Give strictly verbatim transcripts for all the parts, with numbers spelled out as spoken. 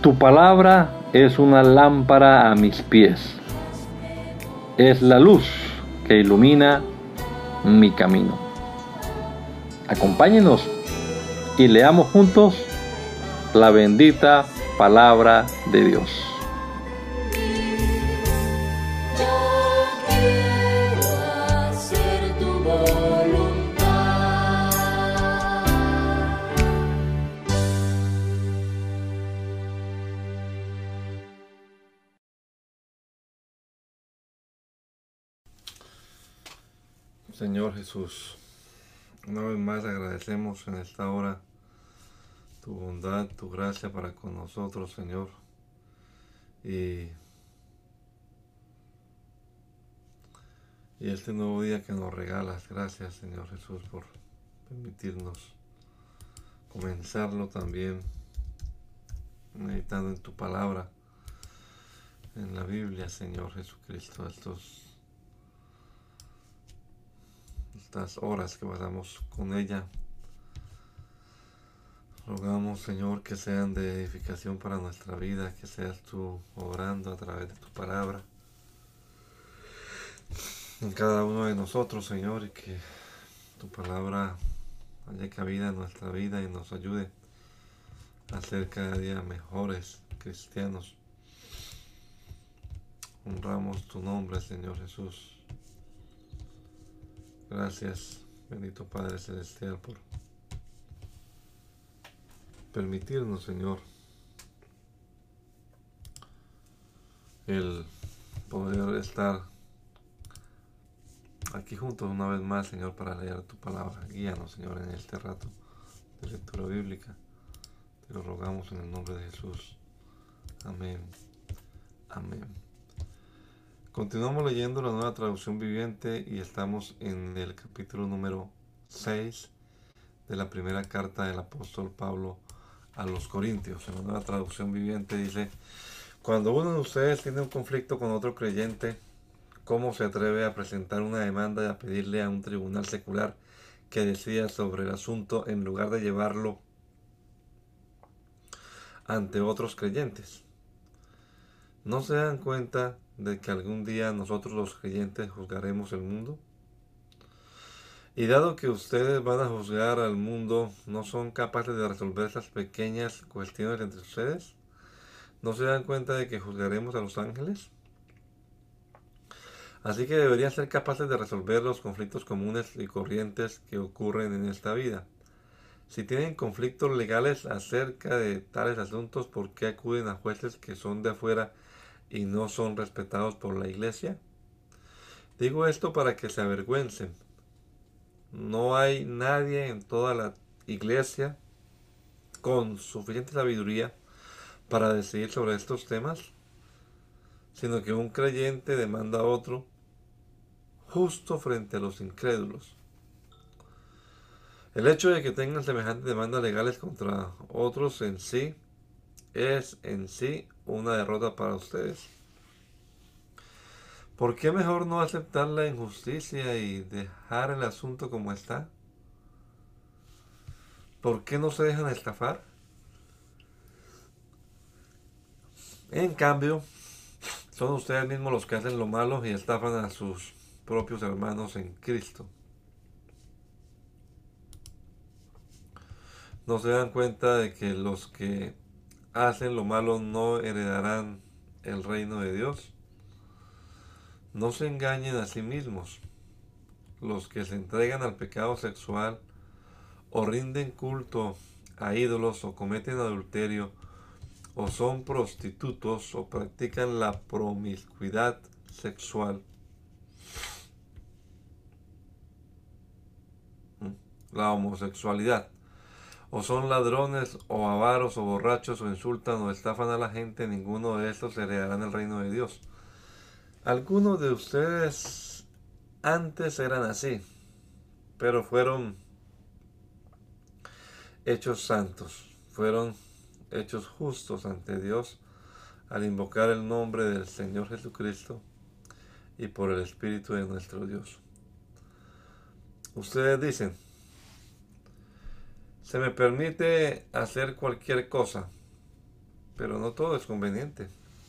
Tu palabra es una lámpara a mis pies, es la luz que ilumina mi camino. Acompáñenos y leamos juntos la bendita palabra de Dios. Señor Jesús, una vez más agradecemos en esta hora tu bondad, tu gracia para con nosotros, Señor. Y, y este nuevo día que nos regalas, gracias, Señor Jesús, por permitirnos comenzarlo también meditando en tu palabra, en la Biblia, Señor Jesucristo, estos estas horas que pasamos con ella. Rogamos, Señor, que sean de edificación para nuestra vida, que seas tú obrando a través de tu palabra en cada uno de nosotros, Señor, y que tu palabra haya cabida en nuestra vida y nos ayude a ser cada día mejores cristianos. Honramos tu nombre, Señor Jesús. Gracias, bendito Padre Celestial, por permitirnos, Señor, el poder estar aquí juntos una vez más, Señor, para leer tu palabra. Guíanos, Señor, en este rato de lectura bíblica. Te lo rogamos en el nombre de Jesús. Amén. Amén. Continuamos leyendo la Nueva Traducción Viviente y estamos en el capítulo número seis de la primera carta del apóstol Pablo a los Corintios. En la Nueva Traducción Viviente dice: cuando uno de ustedes tiene un conflicto con otro creyente, ¿cómo se atreve a presentar una demanda y a pedirle a un tribunal secular que decida sobre el asunto en lugar de llevarlo ante otros creyentes? ¿No se dan cuenta de que algún día nosotros los creyentes juzgaremos el mundo? Y dado que ustedes van a juzgar al mundo, ¿no son capaces de resolver esas pequeñas cuestiones entre ustedes? ¿No se dan cuenta de que juzgaremos a los ángeles? Así que deberían ser capaces de resolver los conflictos comunes y corrientes que ocurren en esta vida. Si tienen conflictos legales acerca de tales asuntos, ¿por qué acuden a jueces que son de afuera y no son respetados por la iglesia? Digo esto para que se avergüencen. No hay nadie en toda la iglesia con suficiente sabiduría para decidir sobre estos temas, sino que un creyente demanda a otro justo frente a los incrédulos. El hecho de que tengan semejantes demandas legales contra otros en sí es en sí una derrota para ustedes. ¿Por qué mejor no aceptar la injusticia y dejar el asunto como está? ¿Por qué no se dejan estafar? En cambio, son ustedes mismos los que hacen lo malo y estafan a sus propios hermanos en Cristo. ¿No se dan cuenta de que los que hacen lo malo no heredarán el reino de Dios? No se engañen a sí mismos. Los que se entregan al pecado sexual o rinden culto a ídolos o cometen adulterio o son prostitutos o practican la promiscuidad sexual, la homosexualidad, o son ladrones o avaros o borrachos o insultan o estafan a la gente, ninguno de estos heredarán el reino de Dios. Algunos de ustedes antes eran así, pero fueron hechos santos, fueron hechos justos ante Dios al invocar el nombre del Señor Jesucristo y por el Espíritu de nuestro Dios. Ustedes dicen: se me permite hacer cualquier cosa. pero no todo es conveniente.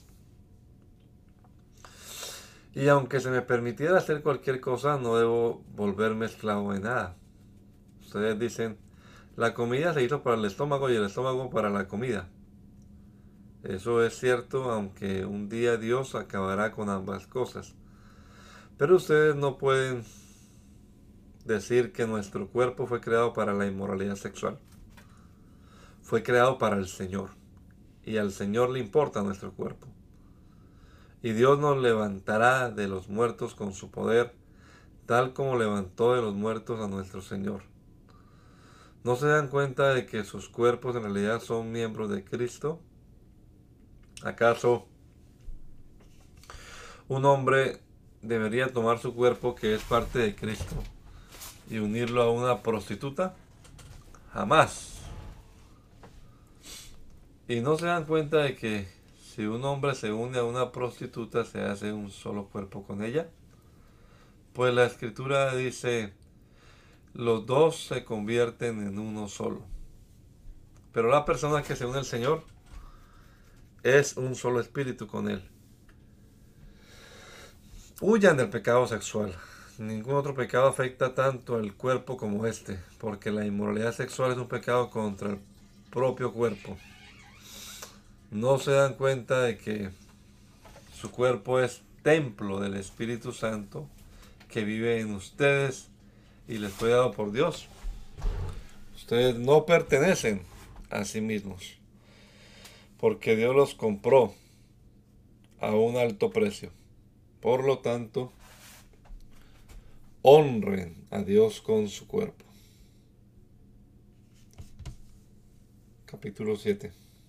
Y aunque se me permitiera hacer cualquier cosa, no debo volverme esclavo de nada. Ustedes dicen, la comida se hizo para el estómago y el estómago para la comida. Eso es cierto, aunque un día Dios acabará con ambas cosas. Pero ustedes no pueden decir que nuestro cuerpo fue creado para la inmoralidad sexual. Fue creado para el Señor. Y al Señor le importa nuestro cuerpo. Y Dios nos levantará de los muertos con su poder, tal como levantó de los muertos a nuestro Señor. ¿No se dan cuenta de que sus cuerpos en realidad son miembros de Cristo? ¿Acaso un hombre debería tomar su cuerpo, que es parte de Cristo, y unirlo a una prostituta? Jamás. ¿Y no se dan cuenta de que si un hombre se une a una prostituta se hace un solo cuerpo con ella? Pues la escritura dice, los dos se convierten en uno solo. Pero la persona que se une al Señor es un solo espíritu con Él. Huyan del pecado sexual. Ningún otro pecado afecta tanto al cuerpo como este, porque la inmoralidad sexual es un pecado contra el propio cuerpo. No se dan cuenta de que su cuerpo es templo del Espíritu Santo que vive en ustedes y les fue dado por Dios. Ustedes no pertenecen a sí mismos, porque Dios los compró a un alto precio. Por lo tanto, honren a Dios con su cuerpo. Capítulo siete.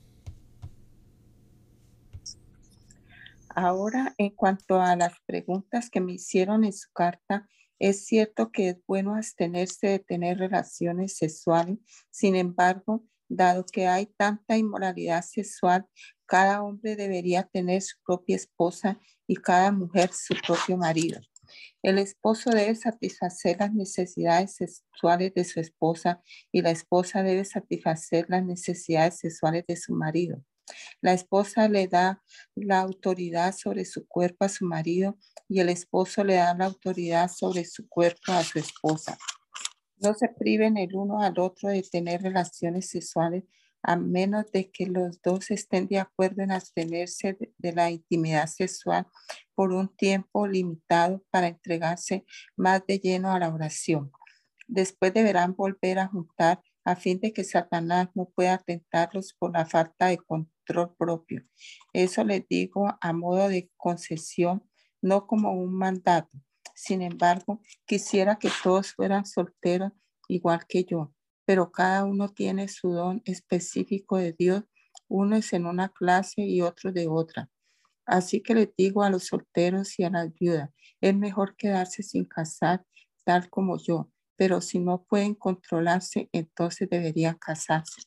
Ahora, en cuanto a las preguntas que me hicieron en su carta, es cierto que es bueno abstenerse de tener relaciones sexuales. Sin embargo, dado que hay tanta inmoralidad sexual, cada hombre debería tener su propia esposa y cada mujer su propio marido. El esposo debe satisfacer las necesidades sexuales de su esposa y la esposa debe satisfacer las necesidades sexuales de su marido. La esposa le da la autoridad sobre su cuerpo a su marido y el esposo le da la autoridad sobre su cuerpo a su esposa. No se priven el uno al otro de tener relaciones sexuales a menos de que los dos estén de acuerdo en abstenerse de, de la intimidad sexual por un tiempo limitado para entregarse más de lleno a la oración. Después deberán volver a juntar a fin de que Satanás no pueda tentarlos por la falta de control propio. Eso les digo a modo de concesión, no como un mandato. Sin embargo, quisiera que todos fueran solteros igual que yo, pero cada uno tiene su don específico de Dios, uno es en una clase y otro de otra. Así que les digo a los solteros y a las viudas, es mejor quedarse sin casar, tal como yo, pero si no pueden controlarse, entonces deberían casarse.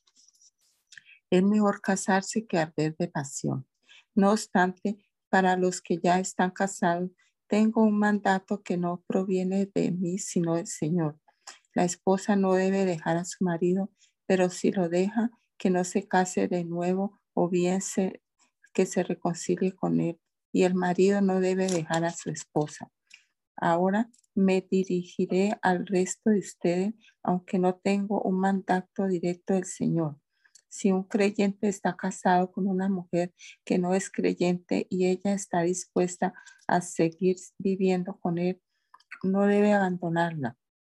Es mejor casarse que arder de pasión. No obstante, para los que ya están casados, tengo un mandato que no proviene de mí, sino del Señor. La esposa no debe dejar a su marido, pero si lo deja, que no se case de nuevo o bien se, que se reconcilie con él. Y el marido no debe dejar a su esposa. Ahora me dirigiré al resto de ustedes, aunque no tengo un mandato directo del Señor. Si un creyente está casado con una mujer que no es creyente y ella está dispuesta a seguir viviendo con él, no debe abandonarla.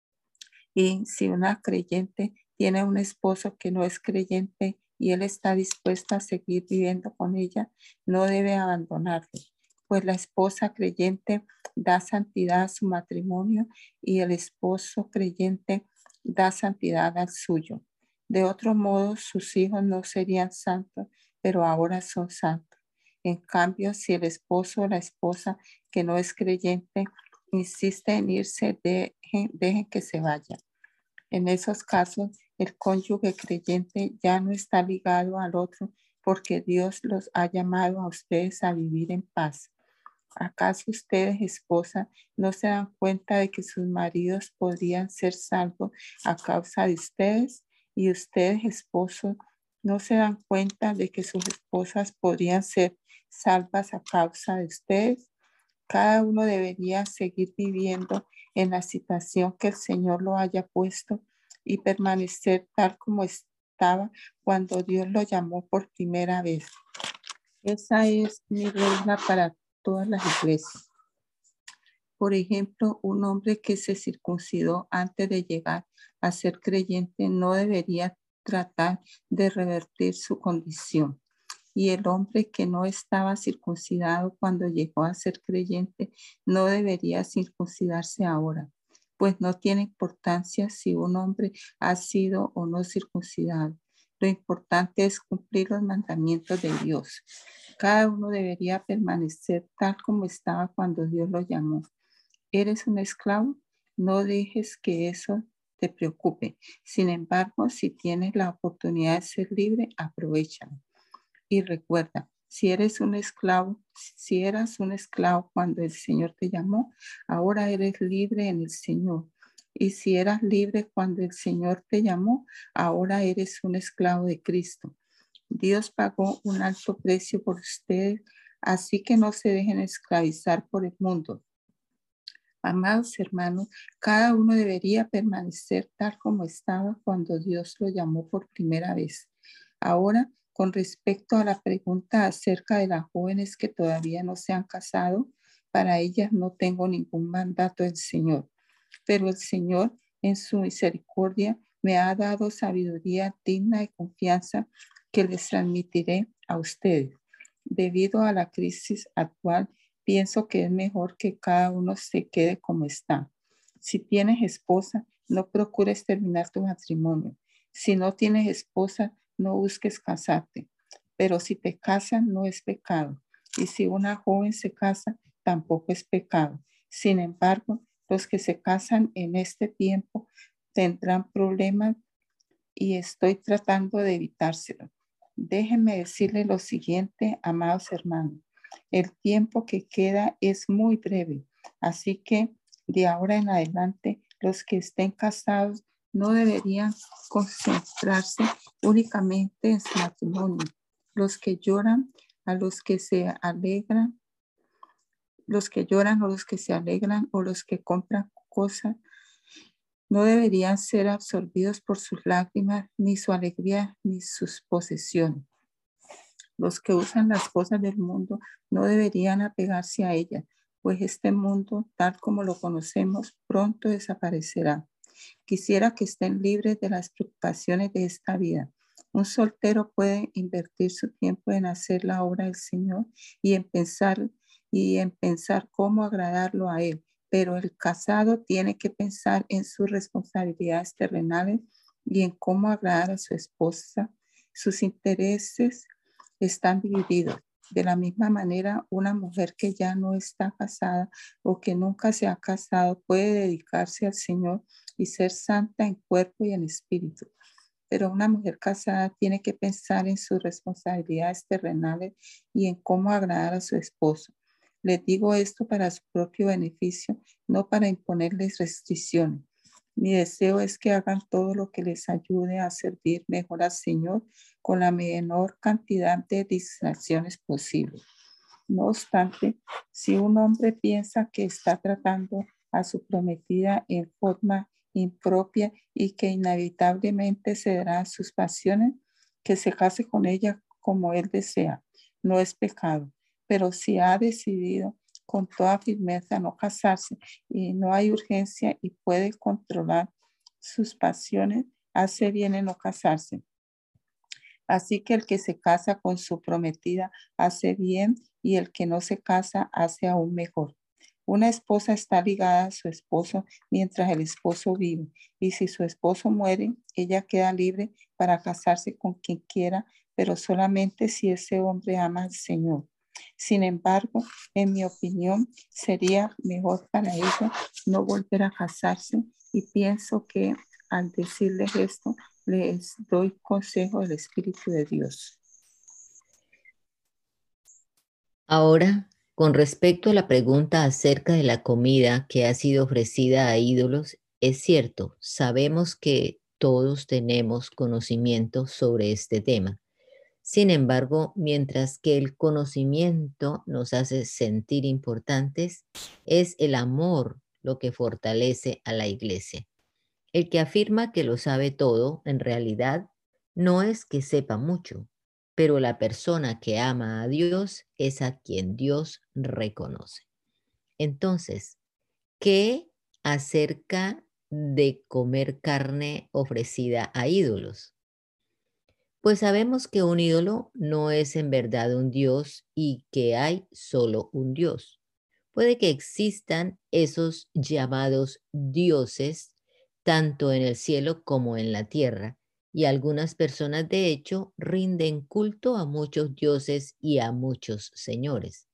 Y si una creyente tiene un esposo que no es creyente y él está dispuesto a seguir viviendo con ella, no debe abandonarlo, pues la esposa creyente da santidad a su matrimonio y el esposo creyente da santidad al suyo. De otro modo, sus hijos no serían santos, pero ahora son santos. En cambio, si el esposo o la esposa que no es creyente insiste en irse, dejen, dejen que se vaya. En esos casos, el cónyuge creyente ya no está ligado al otro porque Dios los ha llamado a ustedes a vivir en paz. ¿Acaso ustedes, esposa, no se dan cuenta de que sus maridos podrían ser salvos a causa de ustedes? Y ustedes, esposos, ¿No se dan cuenta de que sus esposas podrían ser salvas a causa de ustedes? Cada uno debería seguir viviendo en la situación que el Señor lo haya puesto y permanecer tal como estaba cuando Dios lo llamó por primera vez. Esa es mi regla para todas las iglesias. Por ejemplo, un hombre que se circuncidó antes de llegar a ser creyente no debería tratar de revertir su condición. Y el hombre que no estaba circuncidado cuando llegó a ser creyente no debería circuncidarse ahora, pues no tiene importancia si un hombre ha sido o no circuncidado. Lo importante es cumplir los mandamientos de Dios. Cada uno debería permanecer tal como estaba cuando Dios lo llamó. ¿Eres un esclavo? No dejes que eso te preocupe. Sin embargo, si tienes la oportunidad de ser libre, aprovéchala. Y recuerda, si eres un esclavo, si eras un esclavo cuando el Señor te llamó, ahora eres libre en el Señor. Y si eras libre cuando el Señor te llamó, ahora eres un esclavo de Cristo. Dios pagó un alto precio por ustedes, así que no se dejen esclavizar por el mundo. Amados hermanos, cada uno debería permanecer tal como estaba cuando Dios lo llamó por primera vez. Ahora, con respecto a la pregunta acerca de las jóvenes que todavía no se han casado, para ellas no tengo ningún mandato del Señor, pero el Señor en su misericordia me ha dado sabiduría digna de confianza que les transmitiré a ustedes. Debido a la crisis actual, pienso que es mejor que cada uno se quede como está. Si tienes esposa, no procures terminar tu matrimonio. Si no tienes esposa, no busques casarte. Pero si te casan, no es pecado. Y si una joven se casa, tampoco es pecado. Sin embargo, los que se casan en este tiempo tendrán problemas y estoy tratando de evitárselo. Déjenme decirles lo siguiente, amados hermanos. El tiempo que queda es muy breve, así que de ahora en adelante los que estén casados no deberían concentrarse únicamente en su matrimonio. Los que lloran, a los que se alegran, los que lloran o los que se alegran o los que compran cosas, no deberían ser absorbidos por sus lágrimas, ni su alegría, ni sus posesiones. Los que usan las cosas del mundo no deberían apegarse a ellas, pues este mundo, tal como lo conocemos, pronto desaparecerá. Quisiera que estén libres de las preocupaciones de esta vida. Un soltero puede invertir su tiempo en hacer la obra del Señor y en pensar, y en pensar cómo agradarlo a Él. Pero el casado tiene que pensar en sus responsabilidades terrenales y en cómo agradar a su esposa. Sus intereses están divididos. De la misma manera, una mujer que ya no está casada o que nunca se ha casado puede dedicarse al Señor y ser santa en cuerpo y en espíritu. Pero una mujer casada tiene que pensar en sus responsabilidades terrenales y en cómo agradar a su esposo. Les digo esto para su propio beneficio, no para imponerles restricciones. Mi deseo es que hagan todo lo que les ayude a servir mejor al Señor con la menor cantidad de distracciones posible. No obstante, si un hombre piensa que está tratando a su prometida en forma impropia y que inevitablemente cederá a sus pasiones, que se case con ella como él desea. No es pecado, pero si ha decidido con toda firmeza no casarse y no hay urgencia y puede controlar sus pasiones, hace bien en no casarse. Así que el que se casa con su prometida hace bien y el que no se casa hace aún mejor. Una esposa está ligada a su esposo mientras el esposo vive y si su esposo muere, ella queda libre para casarse con quien quiera, pero solamente si ese hombre ama al Señor. Sin embargo, en mi opinión, sería mejor para ella no volver a casarse y pienso que al decirles esto, les doy consejo del Espíritu de Dios. Ahora, con respecto a la pregunta acerca de la comida que ha sido ofrecida a ídolos, es cierto, sabemos que todos tenemos conocimiento sobre este tema. Sin embargo, mientras que el conocimiento nos hace sentir importantes, es el amor lo que fortalece a la iglesia. El que afirma que lo sabe todo, en realidad, no es que sepa mucho, pero la persona que ama a Dios es a quien Dios reconoce. Entonces, ¿qué acerca de comer carne ofrecida a ídolos? Pues sabemos que un ídolo no es en verdad un Dios y que hay solo un Dios. Puede que existan esos llamados dioses tanto en el cielo como en la tierra, y algunas personas de hecho rinden culto a muchos dioses y a muchos señores.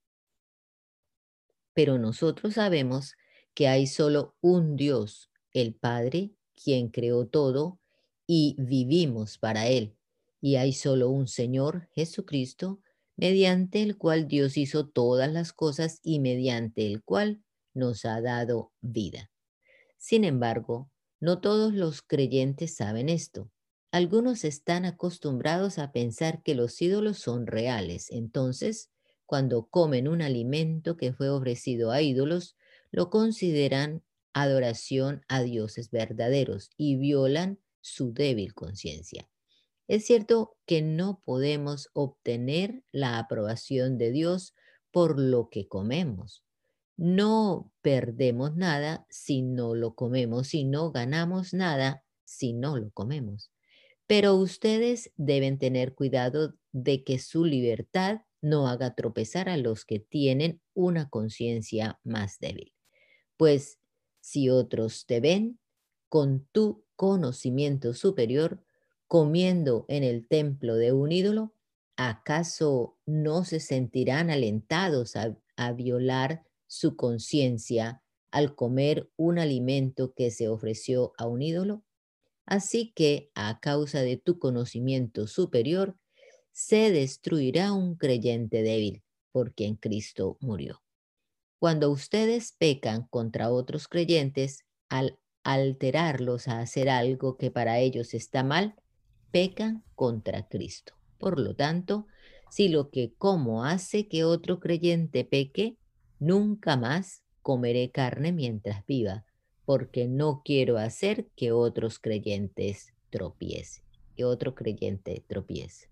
Pero nosotros sabemos que hay solo un Dios, el Padre, quien creó todo y vivimos para Él. Y hay solo un Señor, Jesucristo, mediante el cual Dios hizo todas las cosas y mediante el cual nos ha dado vida. Sin embargo, no todos los creyentes saben esto. Algunos están acostumbrados a pensar que los ídolos son reales. Entonces, cuando comen un alimento que fue ofrecido a ídolos, lo consideran adoración a dioses verdaderos y violan su débil conciencia. Es cierto que no podemos obtener la aprobación de Dios por lo que comemos. No perdemos nada si no lo comemos y no ganamos nada si no lo comemos. Pero ustedes deben tener cuidado de que su libertad no haga tropezar a los que tienen una conciencia más débil. Pues si otros te ven con tu conocimiento superior comiendo en el templo de un ídolo, ¿acaso no se sentirán alentados a, a violar su conciencia al comer un alimento que se ofreció a un ídolo? Así que, a causa de tu conocimiento superior, se destruirá un creyente débil, por quien Cristo murió. Cuando ustedes pecan contra otros creyentes, al alterarlos a hacer algo que para ellos está mal, pecan contra Cristo. Por lo tanto, si lo que como hace que otro creyente peque, nunca más comeré carne mientras viva, porque no quiero hacer que otros creyentes tropiecen, que otro creyente tropiece.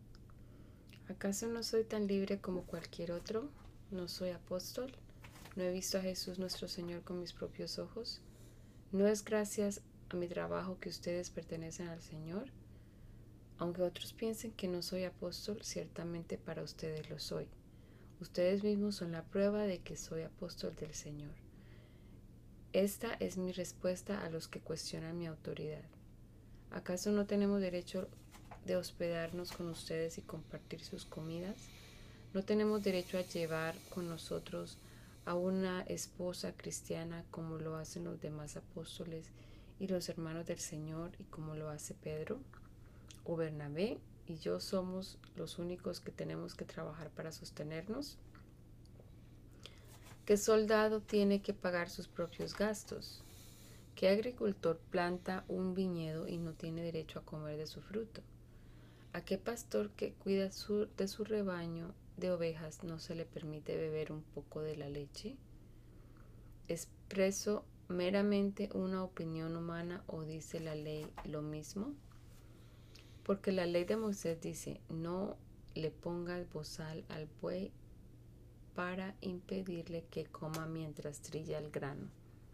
¿Acaso no soy tan libre como cualquier otro? ¿No soy apóstol? ¿No he visto a Jesús nuestro Señor con mis propios ojos? ¿No es gracias a mi trabajo que ustedes pertenecen al Señor? Aunque otros piensen que no soy apóstol, ciertamente para ustedes lo soy. Ustedes mismos son la prueba de que soy apóstol del Señor. Esta es mi respuesta a los que cuestionan mi autoridad. ¿Acaso no tenemos derecho de hospedarnos con ustedes y compartir sus comidas? ¿No tenemos derecho a llevar con nosotros a una esposa cristiana como lo hacen los demás apóstoles y los hermanos del Señor y como lo hace Pedro o Bernabé y yo somos los únicos que tenemos que trabajar para sostenernos? ¿Qué soldado tiene que pagar sus propios gastos? ¿Qué agricultor planta un viñedo y no tiene derecho a comer de su fruto? ¿A qué pastor que cuida su, de su rebaño de ovejas no se le permite beber un poco de la leche? ¿Expreso meramente una opinión humana o dice la ley lo mismo? Porque la ley de Moisés dice, no le pongas bozal al buey para impedirle que coma mientras trilla el grano.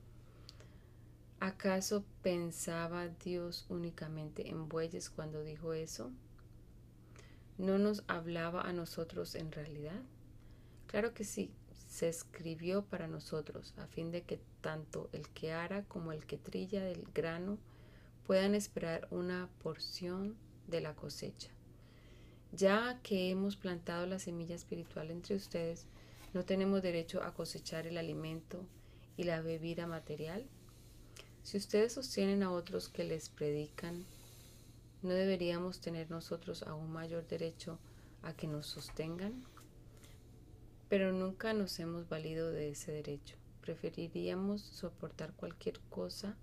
¿Acaso pensaba Dios únicamente en bueyes cuando dijo eso? ¿No nos hablaba a nosotros en realidad? Claro que sí, se escribió para nosotros, a fin de que tanto el que ara como el que trilla del grano puedan esperar una porción de la cosecha. Ya que hemos plantado la semilla espiritual entre ustedes, ¿no tenemos derecho a cosechar el alimento y la bebida material? Si ustedes sostienen a otros que les predican, ¿no deberíamos tener nosotros aún mayor derecho a que nos sostengan? Pero nunca nos hemos valido de ese derecho. Preferiríamos soportar cualquier cosa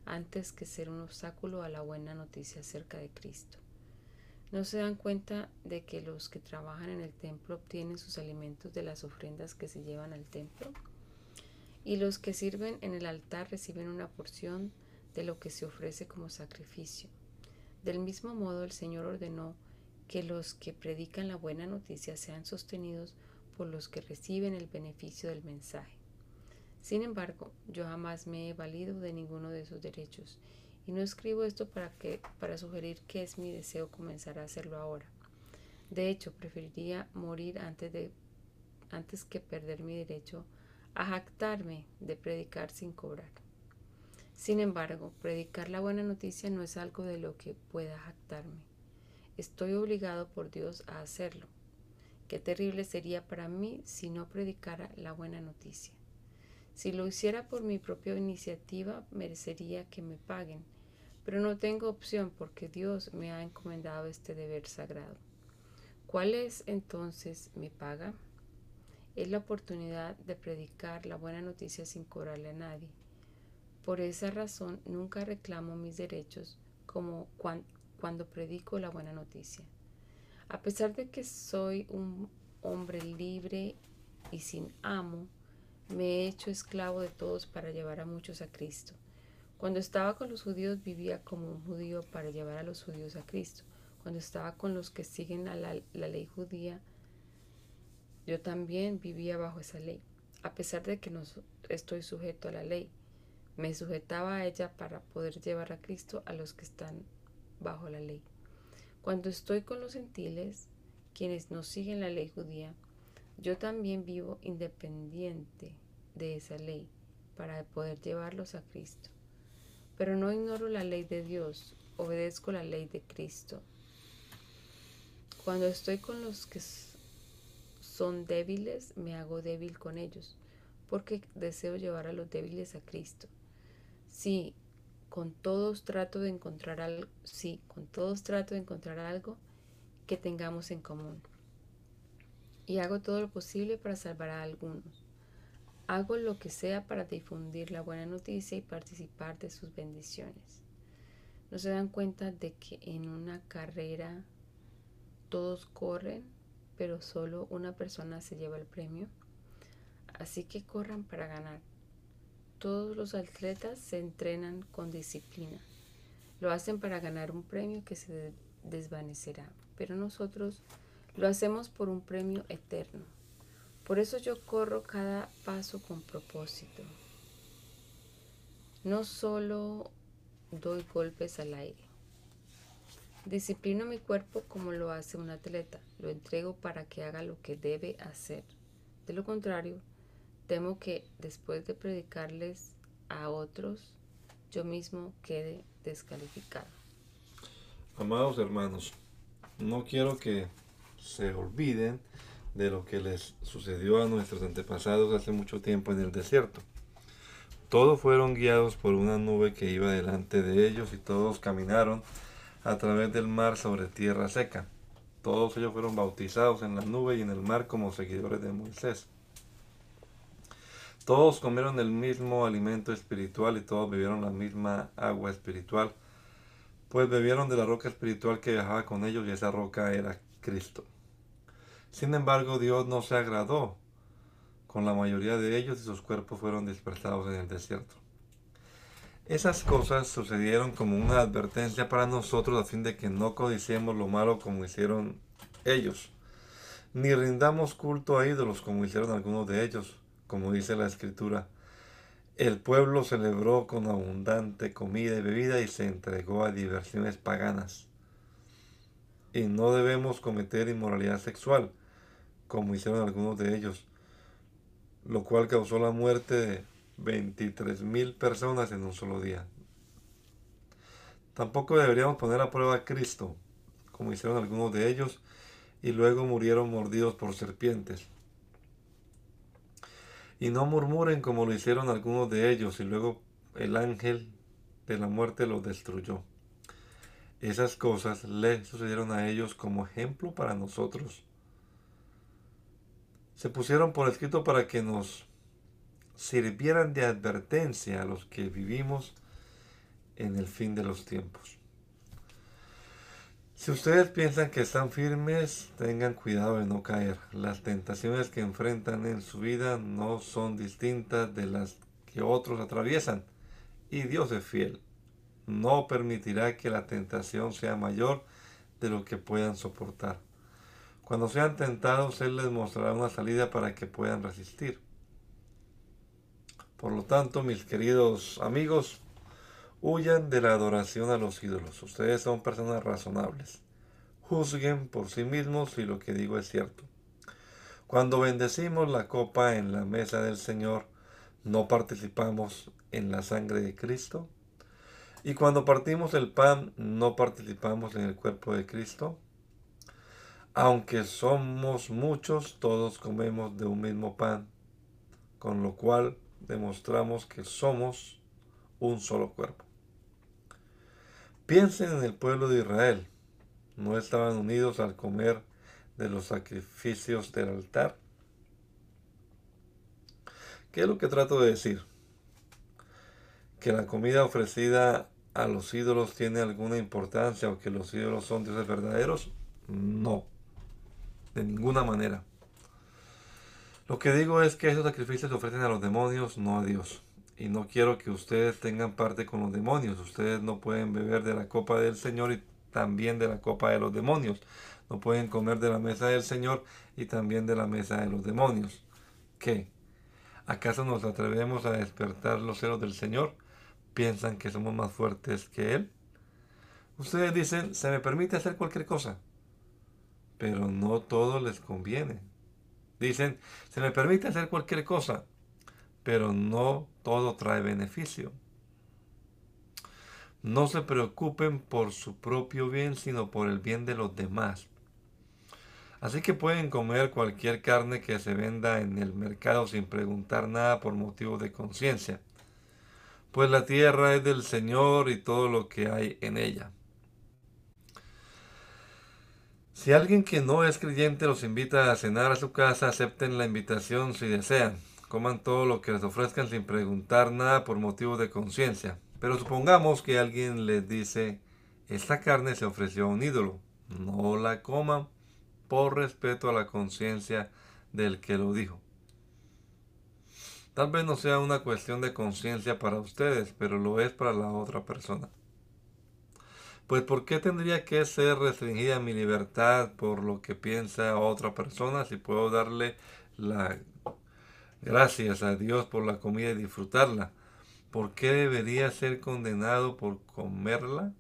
antes que ser un obstáculo a la buena noticia acerca de Cristo. ¿No se dan cuenta de que los que trabajan en el templo obtienen sus alimentos de las ofrendas que se llevan al templo? Y los que sirven en el altar reciben una porción de lo que se ofrece como sacrificio. Del mismo modo, el Señor ordenó que los que predican la buena noticia sean sostenidos por los que reciben el beneficio del mensaje. Sin embargo, yo jamás me he valido de ninguno de esos derechos, y no escribo esto para, que, para sugerir que es mi deseo comenzar a hacerlo ahora. De hecho, preferiría morir antes, de, antes que perder mi derecho a jactarme de predicar sin cobrar. Sin embargo, predicar la buena noticia no es algo de lo que pueda jactarme. Estoy obligado por Dios a hacerlo. Qué terrible sería para mí si no predicara la buena noticia. Si lo hiciera por mi propia iniciativa, merecería que me paguen, pero no tengo opción porque Dios me ha encomendado este deber sagrado. ¿Cuál es entonces mi paga? Es la oportunidad de predicar la buena noticia sin cobrarle a nadie. Por esa razón, nunca reclamo mis derechos como cuan, cuando predico la buena noticia. A pesar de que soy un hombre libre y sin amo, me he hecho esclavo de todos para llevar a muchos a Cristo. Cuando estaba con los judíos vivía como un judío para llevar a los judíos a Cristo. Cuando estaba con los que siguen a la, la ley judía, yo también vivía bajo esa ley. A pesar de que no estoy sujeto a la ley, me sujetaba a ella para poder llevar a Cristo a los que están bajo la ley. Cuando estoy con los gentiles, quienes no siguen la ley judía, yo también vivo independiente de esa ley para poder llevarlos a Cristo. Pero no ignoro la ley de Dios, obedezco la ley de Cristo. Cuando estoy con los que son débiles, me hago débil con ellos, porque deseo llevar a los débiles a Cristo. Sí, con todos trato de encontrar algo, sí, con todos trato de encontrar algo que tengamos en común. Y hago todo lo posible para salvar a algunos. Hago lo que sea para difundir la buena noticia y participar de sus bendiciones. ¿No se dan cuenta de que en una carrera todos corren, pero solo una persona se lleva el premio? Así que corran para ganar. Todos los atletas se entrenan con disciplina. Lo hacen para ganar un premio que se desvanecerá, pero nosotros lo hacemos por un premio eterno. Por eso yo corro cada paso con propósito. No solo doy golpes al aire. Disciplino mi cuerpo como lo hace un atleta. Lo entrego para que haga lo que debe hacer. De lo contrario, temo que después de predicarles a otros, yo mismo quede descalificado. Amados hermanos, no quiero que se olviden de lo que les sucedió a nuestros antepasados hace mucho tiempo en el desierto. Todos fueron guiados por una nube que iba delante de ellos y todos caminaron a través del mar sobre tierra seca. Todos ellos fueron bautizados en la nube y en el mar como seguidores de Moisés. Todos comieron el mismo alimento espiritual y todos bebieron la misma agua espiritual, pues bebieron de la roca espiritual que viajaba con ellos y esa roca era Cristo. Sin embargo, Dios no se agradó con la mayoría de ellos y sus cuerpos fueron dispersados en el desierto. Esas cosas sucedieron como una advertencia para nosotros a fin de que no codiciemos lo malo como hicieron ellos, ni rindamos culto a ídolos como hicieron algunos de ellos, como dice la Escritura. El pueblo celebró con abundante comida y bebida y se entregó a diversiones paganas. Y no debemos cometer inmoralidad sexual, como hicieron algunos de ellos, lo cual causó la muerte de veintitrés mil personas en un solo día. Tampoco deberíamos poner a prueba a Cristo, como hicieron algunos de ellos, y luego murieron mordidos por serpientes. Y no murmuren como lo hicieron algunos de ellos, y luego el ángel de la muerte los destruyó. Esas cosas le sucedieron a ellos como ejemplo para nosotros. Se pusieron por escrito para que nos sirvieran de advertencia a los que vivimos en el fin de los tiempos. Si ustedes piensan que están firmes, tengan cuidado de no caer. Las tentaciones que enfrentan en su vida no son distintas de las que otros atraviesan, y Dios es fiel. No permitirá que la tentación sea mayor de lo que puedan soportar. Cuando sean tentados, Él les mostrará una salida para que puedan resistir. Por lo tanto, mis queridos amigos, huyan de la adoración a los ídolos. Ustedes son personas razonables. Juzguen por sí mismos si lo que digo es cierto. Cuando bendecimos la copa en la mesa del Señor, ¿no participamos en la sangre de Cristo? Y cuando partimos el pan, ¿no participamos en el cuerpo de Cristo? Aunque somos muchos, todos comemos de un mismo pan, con lo cual demostramos que somos un solo cuerpo. Piensen en el pueblo de Israel. ¿No estaban unidos al comer de los sacrificios del altar? ¿Qué es lo que trato de decir? ¿Que la comida ofrecida a los ídolos tiene alguna importancia o que los ídolos son dioses verdaderos? No, de ninguna manera. Lo que digo es que esos sacrificios se ofrecen a los demonios, no a Dios. Y no quiero que ustedes tengan parte con los demonios. Ustedes no pueden beber de la copa del Señor y también de la copa de los demonios. No pueden comer de la mesa del Señor y también de la mesa de los demonios. ¿Qué? ¿Acaso nos atrevemos a despertar los celos del Señor? ¿Piensan que somos más fuertes que Él? Ustedes dicen, se me permite hacer cualquier cosa, pero no todo les conviene. Dicen, se me permite hacer cualquier cosa, pero no todo trae beneficio. No se preocupen por su propio bien, sino por el bien de los demás. Así que pueden comer cualquier carne que se venda en el mercado sin preguntar nada por motivo de conciencia, pues la tierra es del Señor y todo lo que hay en ella. Si alguien que no es creyente los invita a cenar a su casa, acepten la invitación si desean. Coman todo lo que les ofrezcan sin preguntar nada por motivo de conciencia. Pero supongamos que alguien les dice, esta carne se ofreció a un ídolo. No la coman por respeto a la conciencia del que lo dijo. Tal vez no sea una cuestión de conciencia para ustedes, pero lo es para la otra persona. Pues ¿por qué tendría que ser restringida mi libertad por lo que piensa otra persona si puedo darle las gracias a Dios por la comida y disfrutarla? ¿Por qué debería ser condenado por comerla?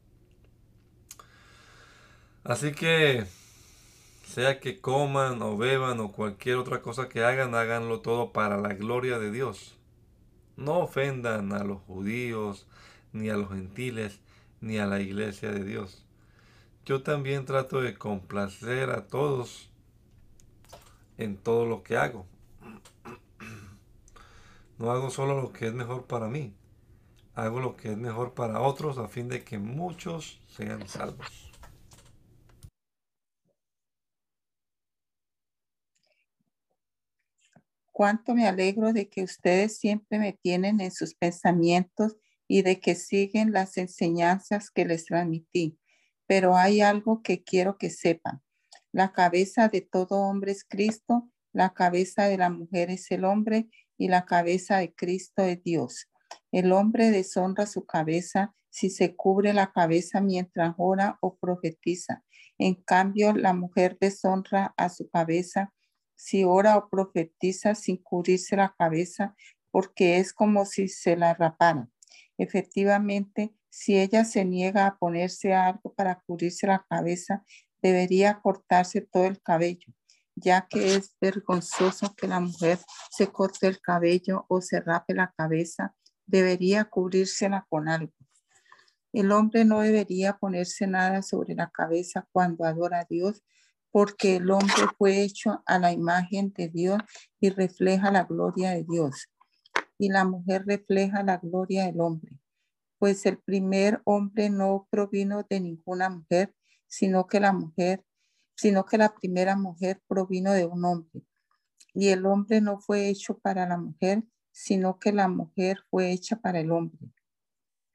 Así que, sea que coman o beban o cualquier otra cosa que hagan, háganlo todo para la gloria de Dios. No ofendan a los judíos, ni a los gentiles, ni a la iglesia de Dios. Yo también trato de complacer a todos en todo lo que hago. No hago solo lo que es mejor para mí, hago lo que es mejor para otros a fin de que muchos sean salvos. Cuánto me alegro de que ustedes siempre me tienen en sus pensamientos y de que siguen las enseñanzas que les transmití. Pero hay algo que quiero que sepan. La cabeza de todo hombre es Cristo, la cabeza de la mujer es el hombre y la cabeza de Cristo es Dios. El hombre deshonra su cabeza si se cubre la cabeza mientras ora o profetiza. En cambio, la mujer deshonra a su cabeza si ora o profetiza sin cubrirse la cabeza, porque es como si se la rapara. Efectivamente, si ella se niega a ponerse algo para cubrirse la cabeza, debería cortarse todo el cabello, ya que es vergonzoso que la mujer se corte el cabello o se rape la cabeza, debería cubrírsela con algo. El hombre no debería ponerse nada sobre la cabeza cuando adora a Dios, porque el hombre fue hecho a la imagen de Dios y refleja la gloria de Dios. Y la mujer refleja la gloria del hombre. Pues el primer hombre no provino de ninguna mujer, sino que la mujer, sino que la primera mujer provino de un hombre. Y el hombre no fue hecho para la mujer, sino que la mujer fue hecha para el hombre.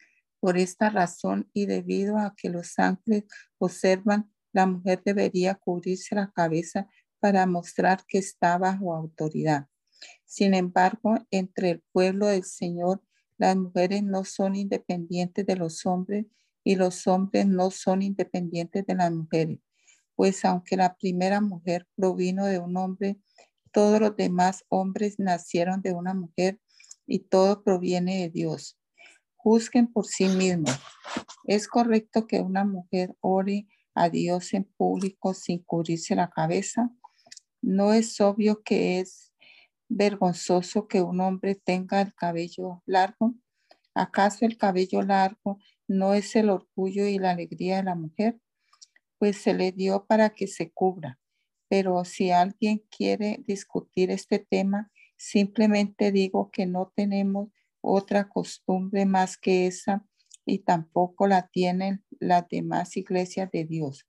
Por esta razón y debido a que los ángeles observan, la mujer debería cubrirse la cabeza para mostrar que está bajo autoridad. Sin embargo, entre el pueblo del Señor, las mujeres no son independientes de los hombres y los hombres no son independientes de las mujeres. Pues aunque la primera mujer provino de un hombre, todos los demás hombres nacieron de una mujer y todo proviene de Dios. Juzguen por sí mismos. ¿Es correcto que una mujer ore a Dios en público sin cubrirse la cabeza? ¿No es obvio que es vergonzoso que un hombre tenga el cabello largo? ¿Acaso el cabello largo no es el orgullo y la alegría de la mujer? Pues se le dio para que se cubra. Pero si alguien quiere discutir este tema, simplemente digo que no tenemos otra costumbre más que esa y tampoco la tienen las demás iglesias de Dios.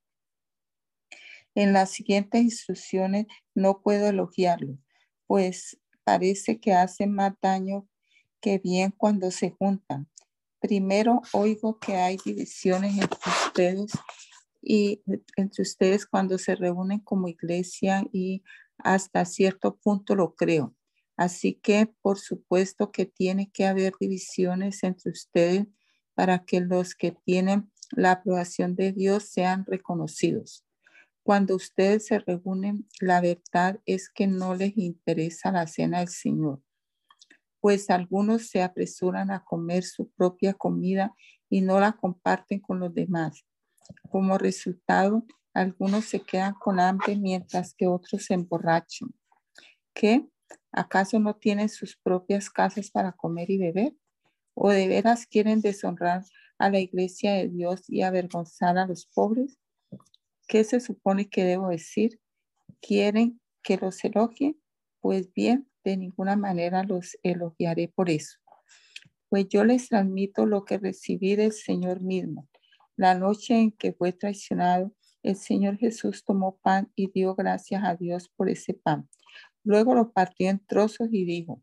En las siguientes instrucciones no puedo elogiarlo, pues parece que hacen más daño que bien cuando se juntan. Primero, oigo que hay divisiones entre ustedes y entre ustedes cuando se reúnen como iglesia y hasta cierto punto lo creo. Así que por supuesto que tiene que haber divisiones entre ustedes para que los que tienen la aprobación de Dios sean reconocidos. Cuando ustedes se reúnen, la verdad es que no les interesa la cena del Señor, pues algunos se apresuran a comer su propia comida y no la comparten con los demás. Como resultado, algunos se quedan con hambre mientras que otros se emborrachan. ¿Qué? ¿Acaso no tienen sus propias casas para comer y beber? ¿O de veras quieren deshonrar a la iglesia de Dios y avergonzar a los pobres? ¿Qué se supone que debo decir? ¿Quieren que los elogie? Pues bien, de ninguna manera los elogiaré por eso. Pues yo les transmito lo que recibí del Señor mismo. La noche en que fue traicionado, el Señor Jesús tomó pan y dio gracias a Dios por ese pan. Luego lo partió en trozos y dijo: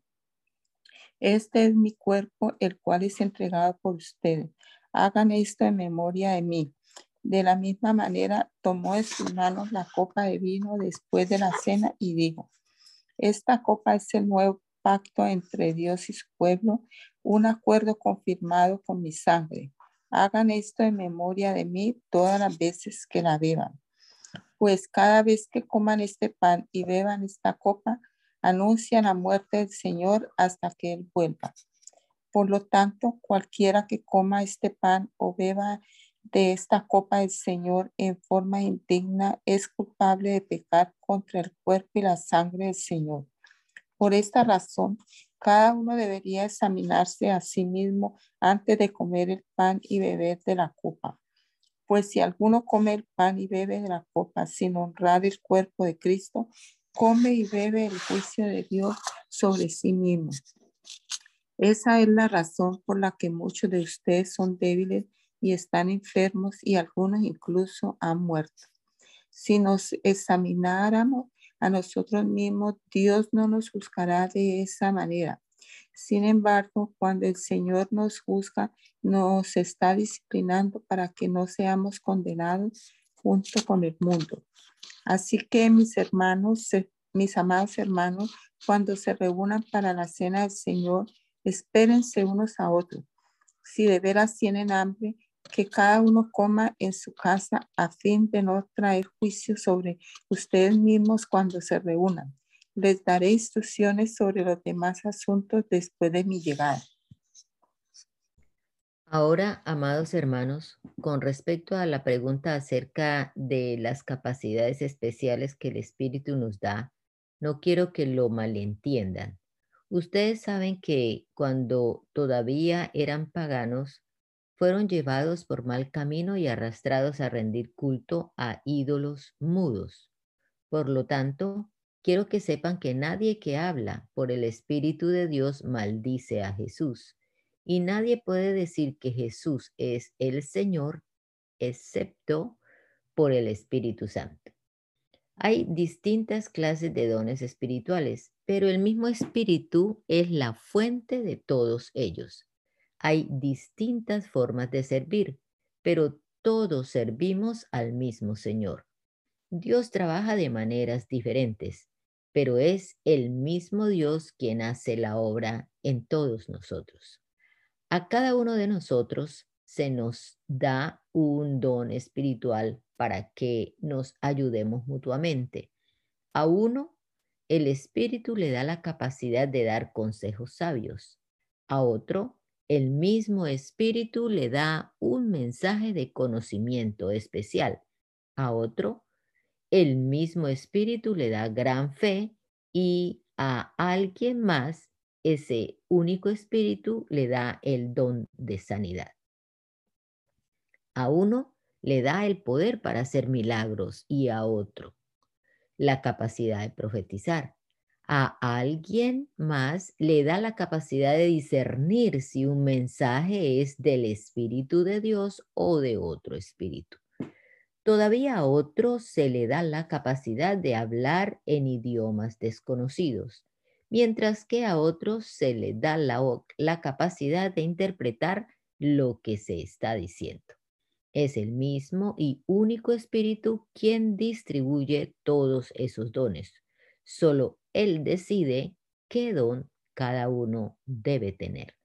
este es mi cuerpo, el cual es entregado por ustedes. Hagan esto en memoria de mí. De la misma manera, tomó en sus manos la copa de vino después de la cena y dijo: esta copa es el nuevo pacto entre Dios y su pueblo, un acuerdo confirmado con mi sangre. Hagan esto en memoria de mí todas las veces que la beban. Pues cada vez que coman este pan y beban esta copa, anuncian la muerte del Señor hasta que Él vuelva. Por lo tanto, cualquiera que coma este pan o beba de esta copa del Señor en forma indigna es culpable de pecar contra el cuerpo y la sangre del Señor. Por esta razón, cada uno debería examinarse a sí mismo antes de comer el pan y beber de la copa. Pues si alguno come el pan y bebe de la copa sin honrar el cuerpo de Cristo, come y bebe el juicio de Dios sobre sí mismo. Esa es la razón por la que muchos de ustedes son débiles y están enfermos y algunos incluso han muerto. Si nos examináramos a nosotros mismos, Dios no nos juzgará de esa manera. Sin embargo, cuando el Señor nos juzga, nos está disciplinando para que no seamos condenados junto con el mundo. Así que mis hermanos, mis amados hermanos, cuando se reúnan para la cena del Señor, espérense unos a otros. Si de veras tienen hambre, que cada uno coma en su casa a fin de no traer juicio sobre ustedes mismos cuando se reúnan. Les daré instrucciones sobre los demás asuntos después de mi llegada. Ahora, amados hermanos, con respecto a la pregunta acerca de las capacidades especiales que el Espíritu nos da, no quiero que lo malentiendan. Ustedes saben que cuando todavía eran paganos, fueron llevados por mal camino y arrastrados a rendir culto a ídolos mudos. Por lo tanto, quiero que sepan que nadie que habla por el Espíritu de Dios maldice a Jesús. Y nadie puede decir que Jesús es el Señor, excepto por el Espíritu Santo. Hay distintas clases de dones espirituales, pero el mismo Espíritu es la fuente de todos ellos. Hay distintas formas de servir, pero todos servimos al mismo Señor. Dios trabaja de maneras diferentes, pero es el mismo Dios quien hace la obra en todos nosotros. A cada uno de nosotros se nos da un don espiritual para que nos ayudemos mutuamente. A uno, el Espíritu le da la capacidad de dar consejos sabios. A otro, el mismo Espíritu le da un mensaje de conocimiento especial. A otro, el mismo Espíritu le da gran fe y a alguien más, ese único Espíritu le da el don de sanidad. A uno le da el poder para hacer milagros y a otro la capacidad de profetizar. A alguien más le da la capacidad de discernir si un mensaje es del Espíritu de Dios o de otro espíritu. Todavía a otro se le da la capacidad de hablar en idiomas desconocidos, mientras que a otros se le da la, la capacidad de interpretar lo que se está diciendo. Es el mismo y único Espíritu quien distribuye todos esos dones. Solo Él decide qué don cada uno debe tener.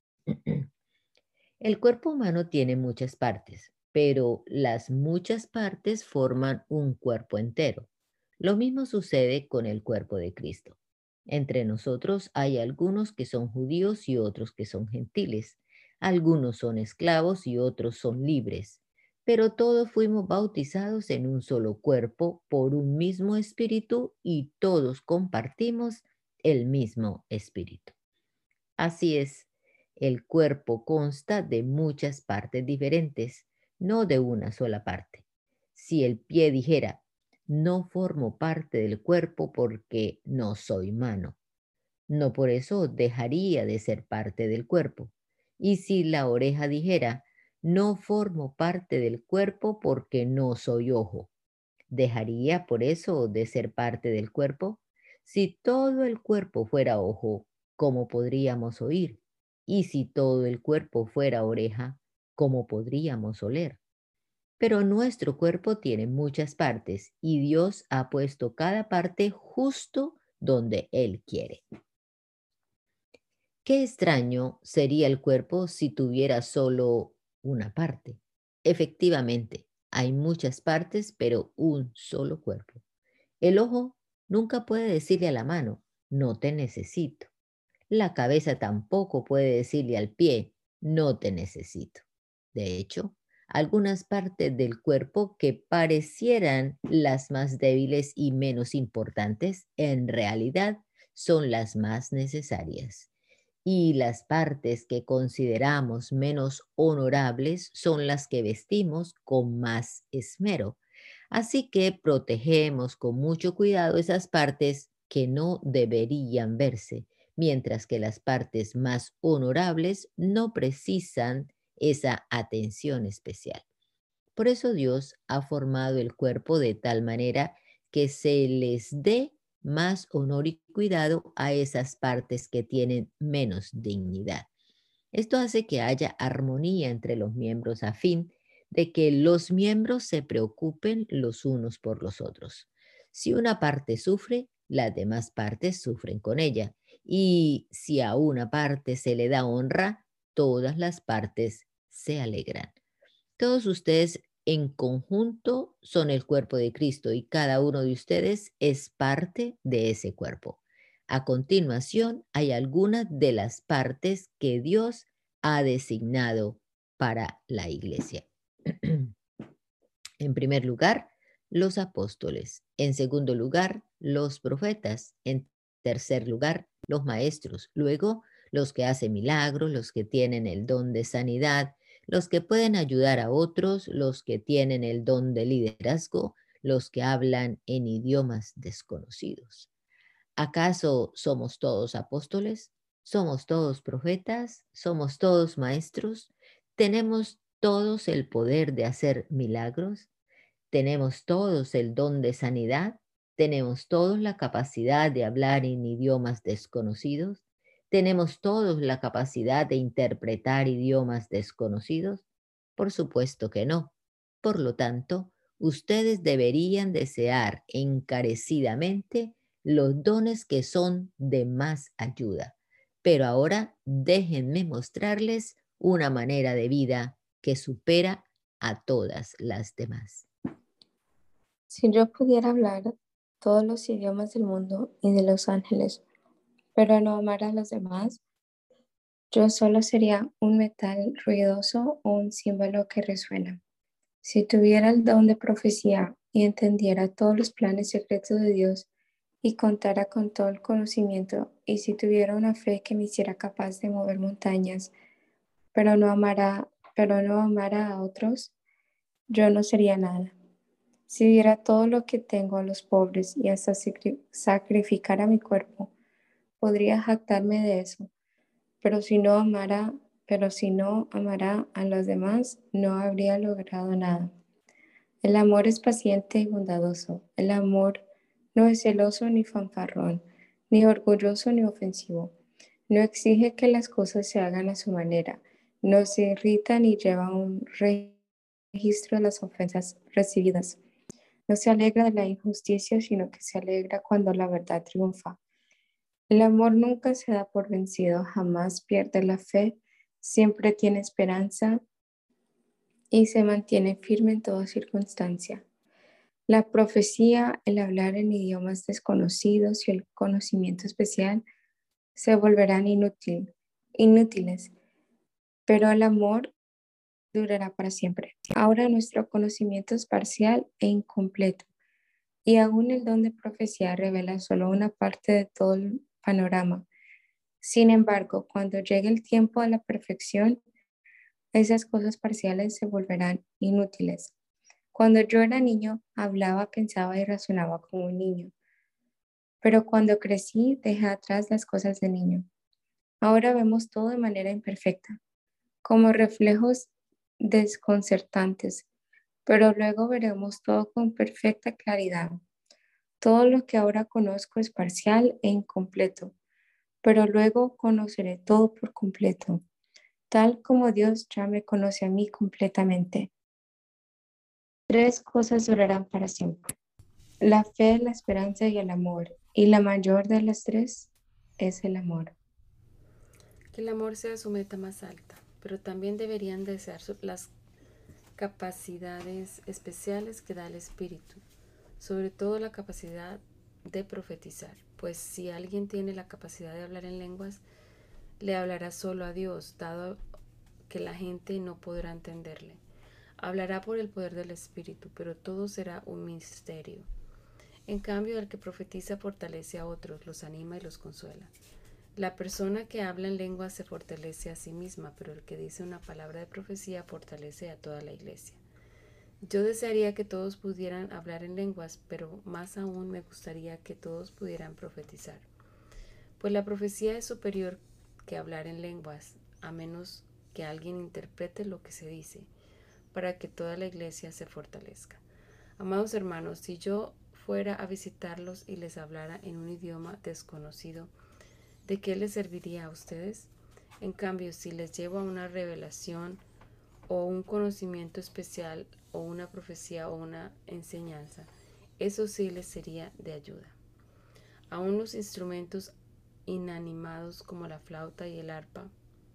El cuerpo humano tiene muchas partes, pero las muchas partes forman un cuerpo entero. Lo mismo sucede con el cuerpo de Cristo. Entre nosotros hay algunos que son judíos y otros que son gentiles. Algunos son esclavos y otros son libres. Pero todos fuimos bautizados en un solo cuerpo por un mismo espíritu y todos compartimos el mismo espíritu. Así es, el cuerpo consta de muchas partes diferentes, no de una sola parte. Si el pie dijera, no formo parte del cuerpo porque no soy mano, no por eso dejaría de ser parte del cuerpo. Y si la oreja dijera, no formo parte del cuerpo porque no soy ojo, ¿dejaría por eso de ser parte del cuerpo? Si todo el cuerpo fuera ojo, ¿cómo podríamos oír? Y si todo el cuerpo fuera oreja, ¿cómo podríamos oler? Pero nuestro cuerpo tiene muchas partes y Dios ha puesto cada parte justo donde Él quiere. Qué extraño sería el cuerpo si tuviera solo una parte. Efectivamente, hay muchas partes, pero un solo cuerpo. El ojo nunca puede decirle a la mano, no te necesito. La cabeza tampoco puede decirle al pie, no te necesito. De hecho, algunas partes del cuerpo que parecieran las más débiles y menos importantes, en realidad son las más necesarias. Y las partes que consideramos menos honorables son las que vestimos con más esmero. Así que protegemos con mucho cuidado esas partes que no deberían verse, mientras que las partes más honorables no precisan esa atención especial. Por eso Dios ha formado el cuerpo de tal manera que se les dé más honor y cuidado a esas partes que tienen menos dignidad. Esto hace que haya armonía entre los miembros a fin de que los miembros se preocupen los unos por los otros. Si una parte sufre, las demás partes sufren con ella. Y si a una parte se le da honra, todas las partes se alegran. Todos ustedes en conjunto son el cuerpo de Cristo y cada uno de ustedes es parte de ese cuerpo. A continuación, hay algunas de las partes que Dios ha designado para la iglesia. En primer lugar, los apóstoles. En segundo lugar, los profetas. En tercer lugar, los maestros. Luego, los que hacen milagros, los que tienen el don de sanidad, los que pueden ayudar a otros, los que tienen el don de liderazgo, los que hablan en idiomas desconocidos. ¿Acaso somos todos apóstoles? ¿Somos todos profetas? ¿Somos todos maestros? ¿Tenemos todos el poder de hacer milagros? ¿Tenemos todos el don de sanidad? ¿Tenemos todos la capacidad de hablar en idiomas desconocidos? ¿Tenemos todos la capacidad de interpretar idiomas desconocidos? Por supuesto que no. Por lo tanto, ustedes deberían desear encarecidamente los dones que son de más ayuda. Pero ahora déjenme mostrarles una manera de vida que supera a todas las demás. Si yo pudiera hablar todos los idiomas del mundo y de los ángeles, pero no amar a los demás, yo solo sería un metal ruidoso o un símbolo que resuena. Si tuviera el don de profecía y entendiera todos los planes secretos de Dios y contara con todo el conocimiento, y si tuviera una fe que me hiciera capaz de mover montañas, pero no amara, pero no amara a otros, yo no sería nada. Si diera todo lo que tengo a los pobres y hasta sacrificara mi cuerpo, podría jactarme de eso. Pero si no amara, pero si no amara a los demás, no habría logrado nada. El amor es paciente y bondadoso. El amor no es celoso ni fanfarrón, ni orgulloso ni ofensivo. No exige que las cosas se hagan a su manera. No se irrita ni lleva un registro de las ofensas recibidas. No se alegra de la injusticia, sino que se alegra cuando la verdad triunfa. El amor nunca se da por vencido, jamás pierde la fe, siempre tiene esperanza y se mantiene firme en toda circunstancia. La profecía, el hablar en idiomas desconocidos y el conocimiento especial se volverán inútil, inútiles, pero el amor durará para siempre. Ahora nuestro conocimiento es parcial e incompleto, y aún el don de profecía revela solo una parte de todo el panorama. Sin embargo, cuando llegue el tiempo de la perfección, esas cosas parciales se volverán inútiles. Cuando yo era niño, hablaba, pensaba y razonaba como un niño. Pero cuando crecí, dejé atrás las cosas de niño. Ahora vemos todo de manera imperfecta, como reflejos desconcertantes, pero luego veremos todo con perfecta claridad. Todo lo que ahora conozco es parcial e incompleto, pero luego conoceré todo por completo, tal como Dios ya me conoce a mí completamente. Tres cosas durarán para siempre: la fe, la esperanza y el amor, y la mayor de las tres es el amor. Que el amor sea su meta más alta, pero también deberían desear las capacidades especiales que da el Espíritu, sobre todo la capacidad de profetizar, pues si alguien tiene la capacidad de hablar en lenguas, le hablará solo a Dios, dado que la gente no podrá entenderle. Hablará por el poder del Espíritu, pero todo será un misterio. En cambio, el que profetiza fortalece a otros, los anima y los consuela. La persona que habla en lenguas se fortalece a sí misma, pero el que dice una palabra de profecía fortalece a toda la iglesia. Yo desearía que todos pudieran hablar en lenguas, pero más aún me gustaría que todos pudieran profetizar. Pues la profecía es superior que hablar en lenguas, a menos que alguien interprete lo que se dice, para que toda la iglesia se fortalezca. Amados hermanos, si yo fuera a visitarlos y les hablara en un idioma desconocido, ¿de qué les serviría a ustedes? En cambio, si les llevo a una revelación o un conocimiento especial o una profecía o una enseñanza, eso sí les sería de ayuda. Aún los instrumentos inanimados como la flauta y el arpa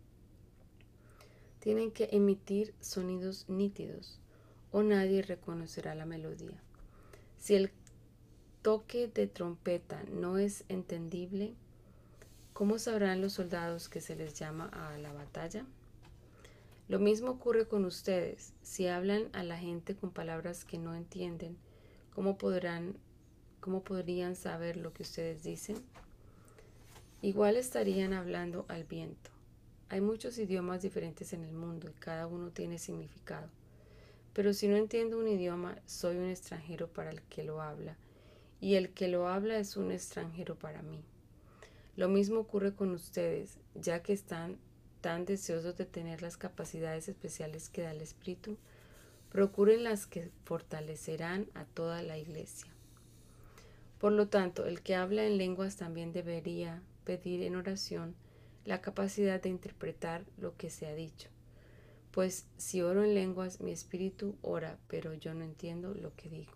tienen que emitir sonidos nítidos o nadie reconocerá la melodía. Si el toque de trompeta no es entendible, ¿cómo sabrán los soldados que se les llama a la batalla? Lo mismo ocurre con ustedes. Si hablan a la gente con palabras que no entienden, ¿cómo podrán, cómo podrían saber lo que ustedes dicen? Igual estarían hablando al viento. Hay muchos idiomas diferentes en el mundo y cada uno tiene significado. Pero si no entiendo un idioma, soy un extranjero para el que lo habla, y el que lo habla es un extranjero para mí. Lo mismo ocurre con ustedes, ya que están tan deseosos de tener las capacidades especiales que da el Espíritu, procuren las que fortalecerán a toda la iglesia. Por lo tanto, el que habla en lenguas también debería pedir en oración la capacidad de interpretar lo que se ha dicho. Pues si oro en lenguas, mi espíritu ora, pero yo no entiendo lo que digo.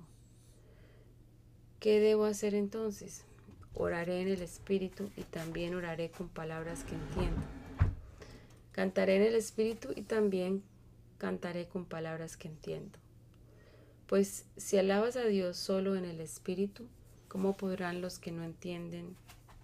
¿Qué debo hacer entonces? Oraré en el espíritu y también oraré con palabras que entiendo. Cantaré en el espíritu y también cantaré con palabras que entiendo. Pues si alabas a Dios solo en el espíritu, ¿cómo podrán los que no entienden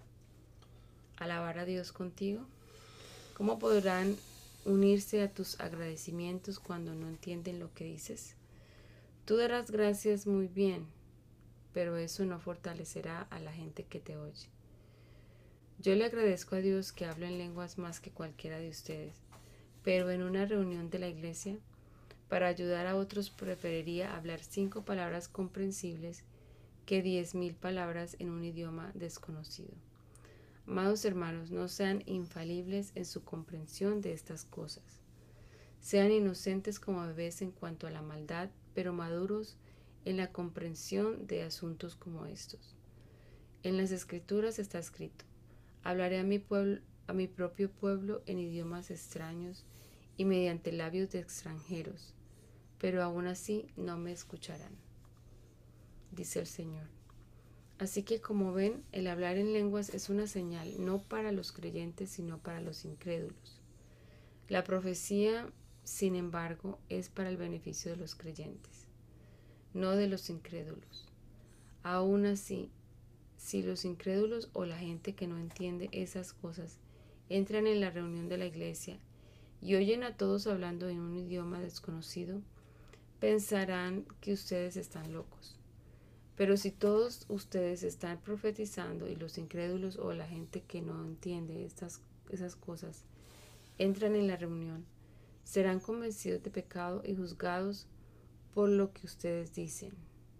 alabar a Dios contigo? ¿Cómo podrán unirse a tus agradecimientos cuando no entienden lo que dices? Tú darás gracias muy bien, pero eso no fortalecerá a la gente que te oye. Yo le agradezco a Dios que hablo en lenguas más que cualquiera de ustedes, pero en una reunión de la iglesia, para ayudar a otros preferiría hablar cinco palabras comprensibles que diez mil palabras en un idioma desconocido. Amados hermanos, no sean infalibles en su comprensión de estas cosas. Sean inocentes como bebés en cuanto a la maldad, pero maduros en la comprensión de asuntos como estos. En las Escrituras está escrito: hablaré a mi pueblo, a mi propio pueblo en idiomas extraños y mediante labios de extranjeros, pero aún así no me escucharán, dice el Señor. Así que, como ven, el hablar en lenguas es una señal no para los creyentes, sino para los incrédulos. La profecía, sin embargo, es para el beneficio de los creyentes, no de los incrédulos. Aún así, si los incrédulos o la gente que no entiende esas cosas entran en la reunión de la iglesia y oyen a todos hablando en un idioma desconocido, pensarán que ustedes están locos. Pero si todos ustedes están profetizando y los incrédulos o la gente que no entiende estas, esas cosas entran en la reunión, serán convencidos de pecado y juzgados por lo que ustedes dicen.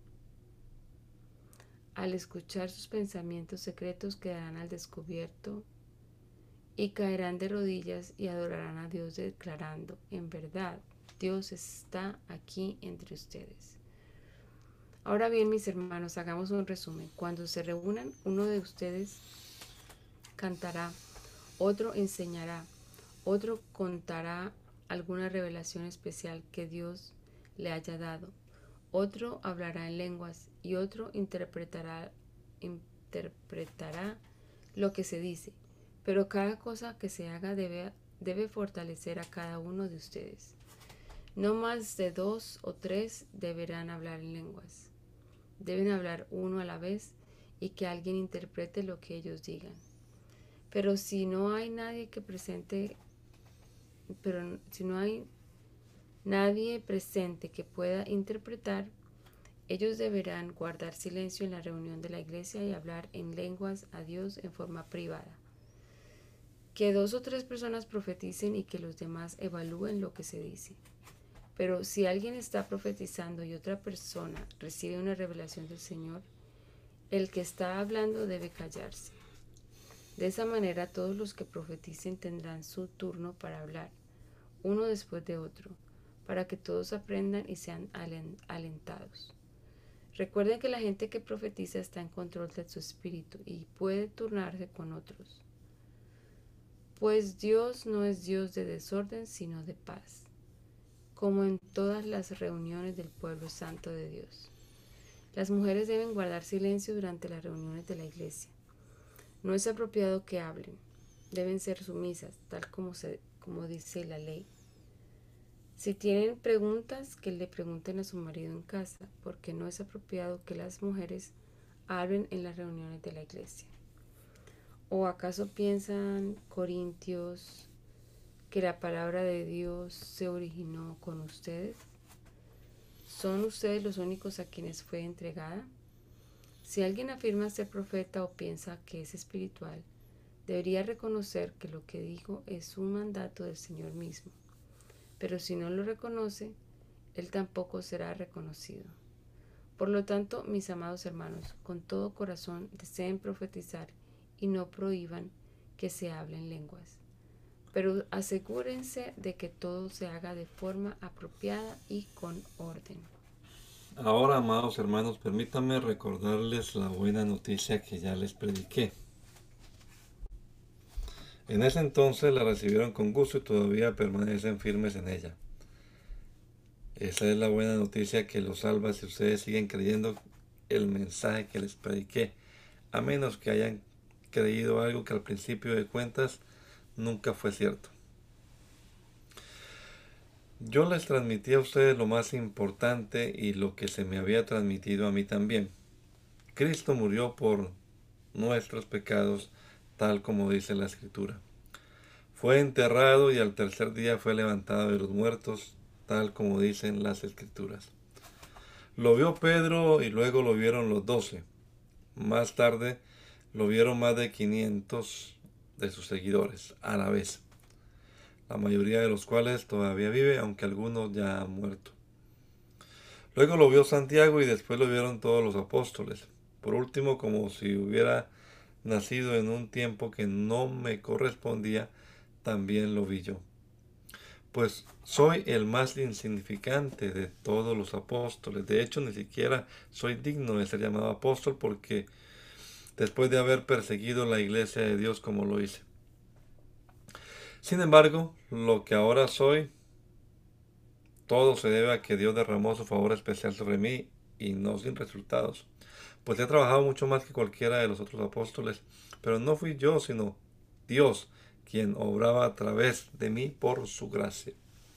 Al escuchar sus pensamientos secretos quedarán al descubierto y caerán de rodillas y adorarán a Dios declarando: en verdad, Dios está aquí entre ustedes. Ahora bien, mis hermanos, hagamos un resumen. Cuando se reúnan, uno de ustedes cantará, otro enseñará, otro contará alguna revelación especial que Dios le haya dado, otro hablará en lenguas y otro interpretará, interpretará lo que se dice. Pero cada cosa que se haga debe, debe fortalecer a cada uno de ustedes. No más de dos o tres deberán hablar en lenguas. Deben hablar uno a la vez y que alguien interprete lo que ellos digan. Pero si no hay nadie que presente, pero si no hay nadie presente que pueda interpretar, ellos deberán guardar silencio en la reunión de la iglesia y hablar en lenguas a Dios en forma privada. Que dos o tres personas profeticen y que los demás evalúen lo que se dice. Pero si alguien está profetizando y otra persona recibe una revelación del Señor, el que está hablando debe callarse. De esa manera todos los que profeticen tendrán su turno para hablar, uno después de otro, para que todos aprendan y sean alentados. Recuerden que la gente que profetiza está en control de su espíritu y puede turnarse con otros. Pues Dios no es Dios de desorden, sino de paz, como en todas las reuniones del pueblo santo de Dios. Las mujeres deben guardar silencio durante las reuniones de la iglesia. No es apropiado que hablen. Deben ser sumisas, tal como, se, como dice la ley. Si tienen preguntas, que le pregunten a su marido en casa, porque no es apropiado que las mujeres hablen en las reuniones de la iglesia. ¿O acaso piensan, corintios, que la palabra de Dios se originó con ustedes? ¿Son ustedes los únicos a quienes fue entregada? Si alguien afirma ser profeta o piensa que es espiritual, debería reconocer que lo que dijo es un mandato del Señor mismo. Pero si no lo reconoce, él tampoco será reconocido. Por lo tanto, mis amados hermanos, con todo corazón deseen profetizar y no prohíban que se hablen lenguas. Pero asegúrense de que todo se haga de forma apropiada y con orden. Ahora, amados hermanos, permítanme recordarles la buena noticia que ya les prediqué. En ese entonces la recibieron con gusto y todavía permanecen firmes en ella. Esa es la buena noticia que los salva si ustedes siguen creyendo el mensaje que les prediqué, a menos que hayan creído algo que al principio de cuentas nunca fue cierto. Yo les transmití a ustedes lo más importante y lo que se me había transmitido a mí también. Cristo murió por nuestros pecados, tal como dice la Escritura. Fue enterrado y al tercer día fue levantado de los muertos, tal como dicen las Escrituras. Lo vio Pedro y luego lo vieron los doce. Más tarde lo vieron más de quinientos de sus seguidores a la vez, la mayoría de los cuales todavía vive, aunque algunos ya han muerto. Luego lo vio Santiago y después lo vieron todos los apóstoles. Por último, como si hubiera nacido en un tiempo que no me correspondía, también lo vi yo. Pues soy el más insignificante de todos los apóstoles. De hecho, ni siquiera soy digno de ser llamado apóstol porque después de haber perseguido la iglesia de Dios como lo hice. Sin embargo, lo que ahora soy, todo se debe a que Dios derramó su favor especial sobre mí y no sin resultados. Pues he trabajado mucho más que cualquiera de los otros apóstoles, pero no fui yo, sino Dios quien obraba a través de mí por su gracia.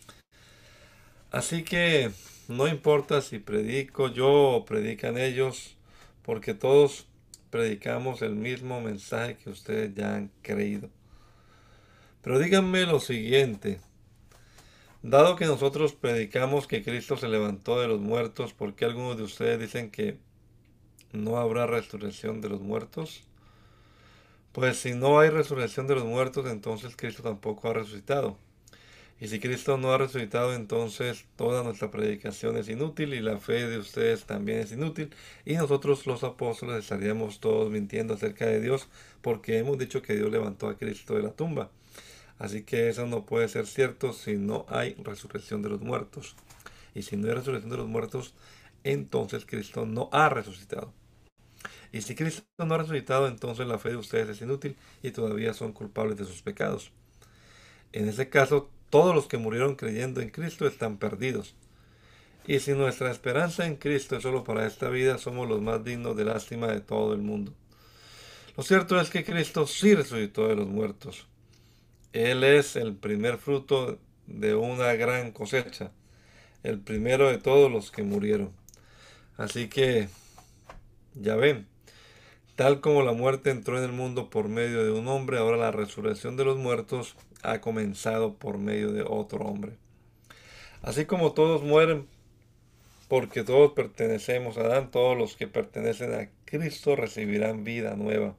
Así que no importa si predico yo o predican ellos, porque todos predicamos el mismo mensaje que ustedes ya han creído. Pero díganme lo siguiente: dado que nosotros predicamos que Cristo se levantó de los muertos, ¿por qué algunos de ustedes dicen que no habrá resurrección de los muertos? Pues si no hay resurrección de los muertos, entonces Cristo tampoco ha resucitado. Y si Cristo no ha resucitado, entonces toda nuestra predicación es inútil y la fe de ustedes también es inútil. Y nosotros los apóstoles estaríamos todos mintiendo acerca de Dios porque hemos dicho que Dios levantó a Cristo de la tumba. Así que eso no puede ser cierto si no hay resurrección de los muertos. Y si no hay resurrección de los muertos, entonces Cristo no ha resucitado. Y si Cristo no ha resucitado, entonces la fe de ustedes es inútil y todavía son culpables de sus pecados. En ese caso, todos los que murieron creyendo en Cristo están perdidos. Y si nuestra esperanza en Cristo es solo para esta vida, somos los más dignos de lástima de todo el mundo. Lo cierto es que Cristo sí resucitó de los muertos. Él es el primer fruto de una gran cosecha, el primero de todos los que murieron. Así que, ya ven, tal como la muerte entró en el mundo por medio de un hombre, ahora la resurrección de los muertos ha comenzado por medio de otro hombre. Así como todos mueren porque todos pertenecemos a Adán, todos los que pertenecen a Cristo recibirán vida nueva.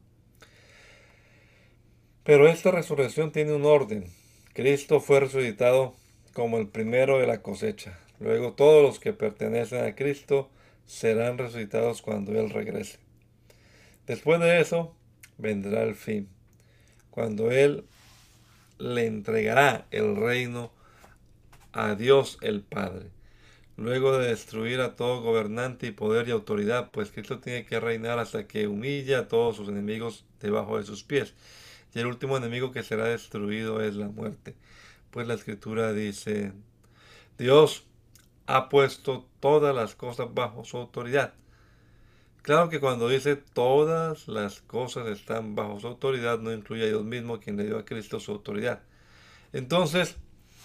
Pero esta resurrección tiene un orden. Cristo fue resucitado como el primero de la cosecha. Luego todos los que pertenecen a Cristo serán resucitados cuando Él regrese. Después de eso vendrá el fin, cuando Él le entregará el reino a Dios el Padre. Luego de destruir a todo gobernante y poder y autoridad, pues Cristo tiene que reinar hasta que humille a todos sus enemigos debajo de sus pies. Y el último enemigo que será destruido es la muerte. Pues la Escritura dice: Dios ha puesto todas las cosas bajo su autoridad. Claro que cuando dice todas las cosas están bajo su autoridad, no incluye a Dios mismo, quien le dio a Cristo su autoridad. Entonces,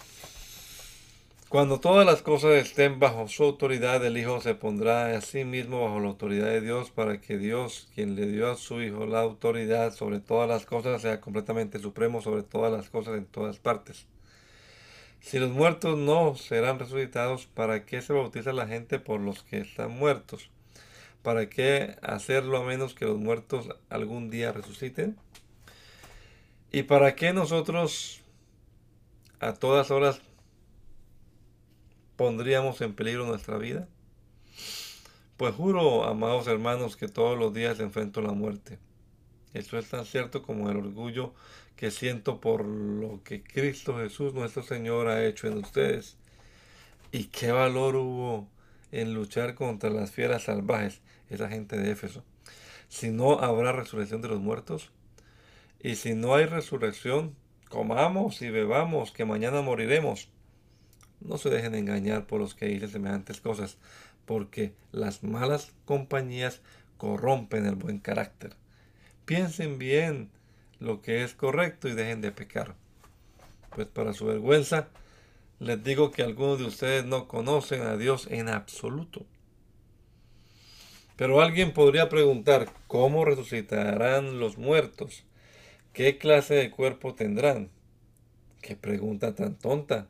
cuando todas las cosas estén bajo su autoridad, el Hijo se pondrá a sí mismo bajo la autoridad de Dios, para que Dios, quien le dio a su Hijo la autoridad sobre todas las cosas, sea completamente supremo sobre todas las cosas en todas partes. Si los muertos no serán resucitados, ¿para qué se bautiza la gente por los que están muertos? ¿Para qué hacerlo a menos que los muertos algún día resuciten? ¿Y para qué nosotros a todas horas pondríamos en peligro nuestra vida? Pues juro, amados hermanos, que todos los días enfrento la muerte. Eso es tan cierto como el orgullo que siento por lo que Cristo Jesús nuestro Señor ha hecho en ustedes. ¿Y qué valor hubo en luchar contra las fieras salvajes, esa gente de Éfeso, si no habrá resurrección de los muertos? Y si no hay resurrección, comamos y bebamos, que mañana moriremos. No se dejen engañar por los que dicen semejantes cosas, porque las malas compañías corrompen el buen carácter. Piensen bien lo que es correcto y dejen de pecar. Pues para su vergüenza, les digo que algunos de ustedes no conocen a Dios en absoluto. Pero alguien podría preguntar, ¿cómo resucitarán los muertos? ¿Qué clase de cuerpo tendrán? ¿Qué pregunta tan tonta?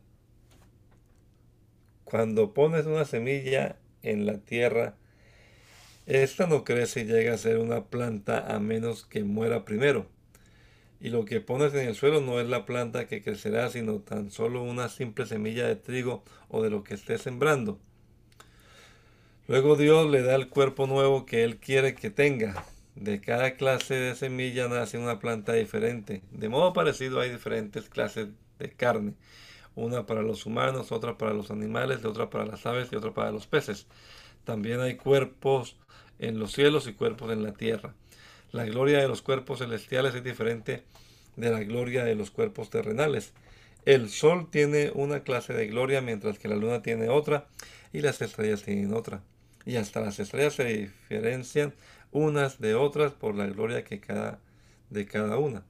Cuando pones una semilla en la tierra, esta no crece y llega a ser una planta a menos que muera primero. Y lo que pones en el suelo no es la planta que crecerá, sino tan solo una simple semilla de trigo o de lo que estés sembrando. Luego Dios le da el cuerpo nuevo que Él quiere que tenga. De cada clase de semilla nace una planta diferente. De modo parecido hay diferentes clases de carne. Una para los humanos, otra para los animales, otra para las aves y otra para los peces. También hay cuerpos en los cielos y cuerpos en la tierra. La gloria de los cuerpos celestiales es diferente de la gloria de los cuerpos terrenales. El sol tiene una clase de gloria, mientras que la luna tiene otra, y las estrellas tienen otra. Y hasta las estrellas se diferencian unas de otras por la gloria que cada, de cada una.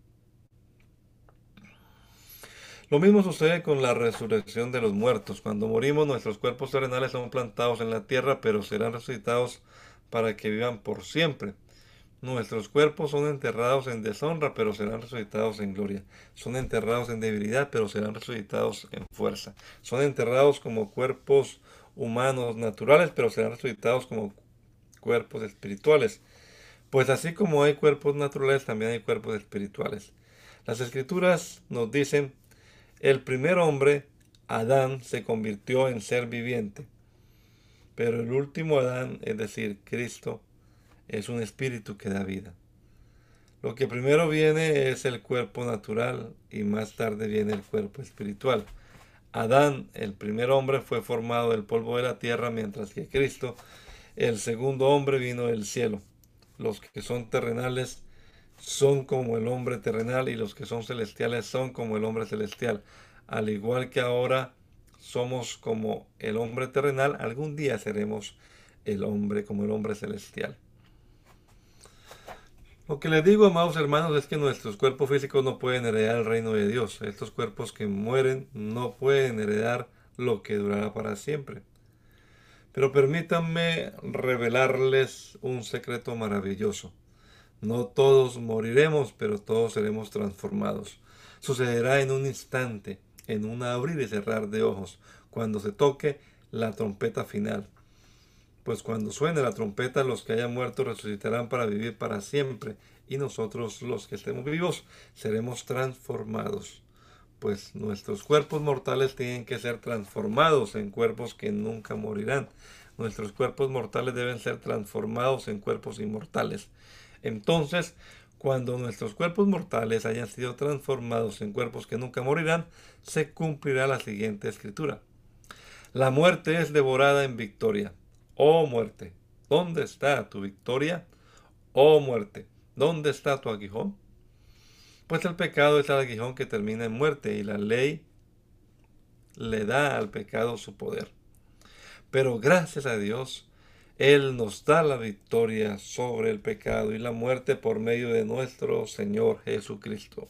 Lo mismo sucede con la resurrección de los muertos. Cuando morimos, nuestros cuerpos terrenales son plantados en la tierra, pero serán resucitados para que vivan por siempre. Nuestros cuerpos son enterrados en deshonra, pero serán resucitados en gloria. Son enterrados en debilidad, pero serán resucitados en fuerza. Son enterrados como cuerpos humanos naturales, pero serán resucitados como cuerpos espirituales. Pues así como hay cuerpos naturales, también hay cuerpos espirituales. Las Escrituras nos dicen: el primer hombre, Adán, se convirtió en ser viviente, pero el último Adán, es decir, Cristo, es un espíritu que da vida. Lo que primero viene es el cuerpo natural y más tarde viene el cuerpo espiritual. Adán, el primer hombre, fue formado del polvo de la tierra, mientras que Cristo, el segundo hombre, vino del cielo. Los que son terrenales son como el hombre terrenal y los que son celestiales son como el hombre celestial. Al igual que ahora somos como el hombre terrenal, algún día seremos el hombre como el hombre celestial. Lo que les digo, amados hermanos, es que nuestros cuerpos físicos no pueden heredar el reino de Dios. Estos cuerpos que mueren no pueden heredar lo que durará para siempre. Pero permítanme revelarles un secreto maravilloso. No todos moriremos, pero todos seremos transformados. Sucederá en un instante, en un abrir y cerrar de ojos, cuando se toque la trompeta final. Pues cuando suene la trompeta, los que hayan muerto resucitarán para vivir para siempre, y nosotros, los que estemos vivos, seremos transformados. Pues nuestros cuerpos mortales tienen que ser transformados en cuerpos que nunca morirán. Nuestros cuerpos mortales deben ser transformados en cuerpos inmortales. Entonces, cuando nuestros cuerpos mortales hayan sido transformados en cuerpos que nunca morirán, se cumplirá la siguiente escritura: la muerte es devorada en victoria. Oh muerte, ¿dónde está tu victoria? Oh muerte, ¿dónde está tu aguijón? Pues el pecado es el aguijón que termina en muerte, y la ley le da al pecado su poder. Pero gracias a Dios, Él nos da la victoria sobre el pecado y la muerte por medio de nuestro Señor Jesucristo.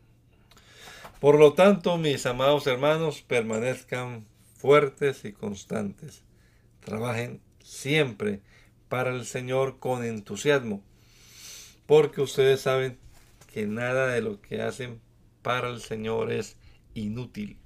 Por lo tanto, mis amados hermanos, permanezcan fuertes y constantes. Trabajen siempre para el Señor con entusiasmo, porque ustedes saben que nada de lo que hacen para el Señor es inútil.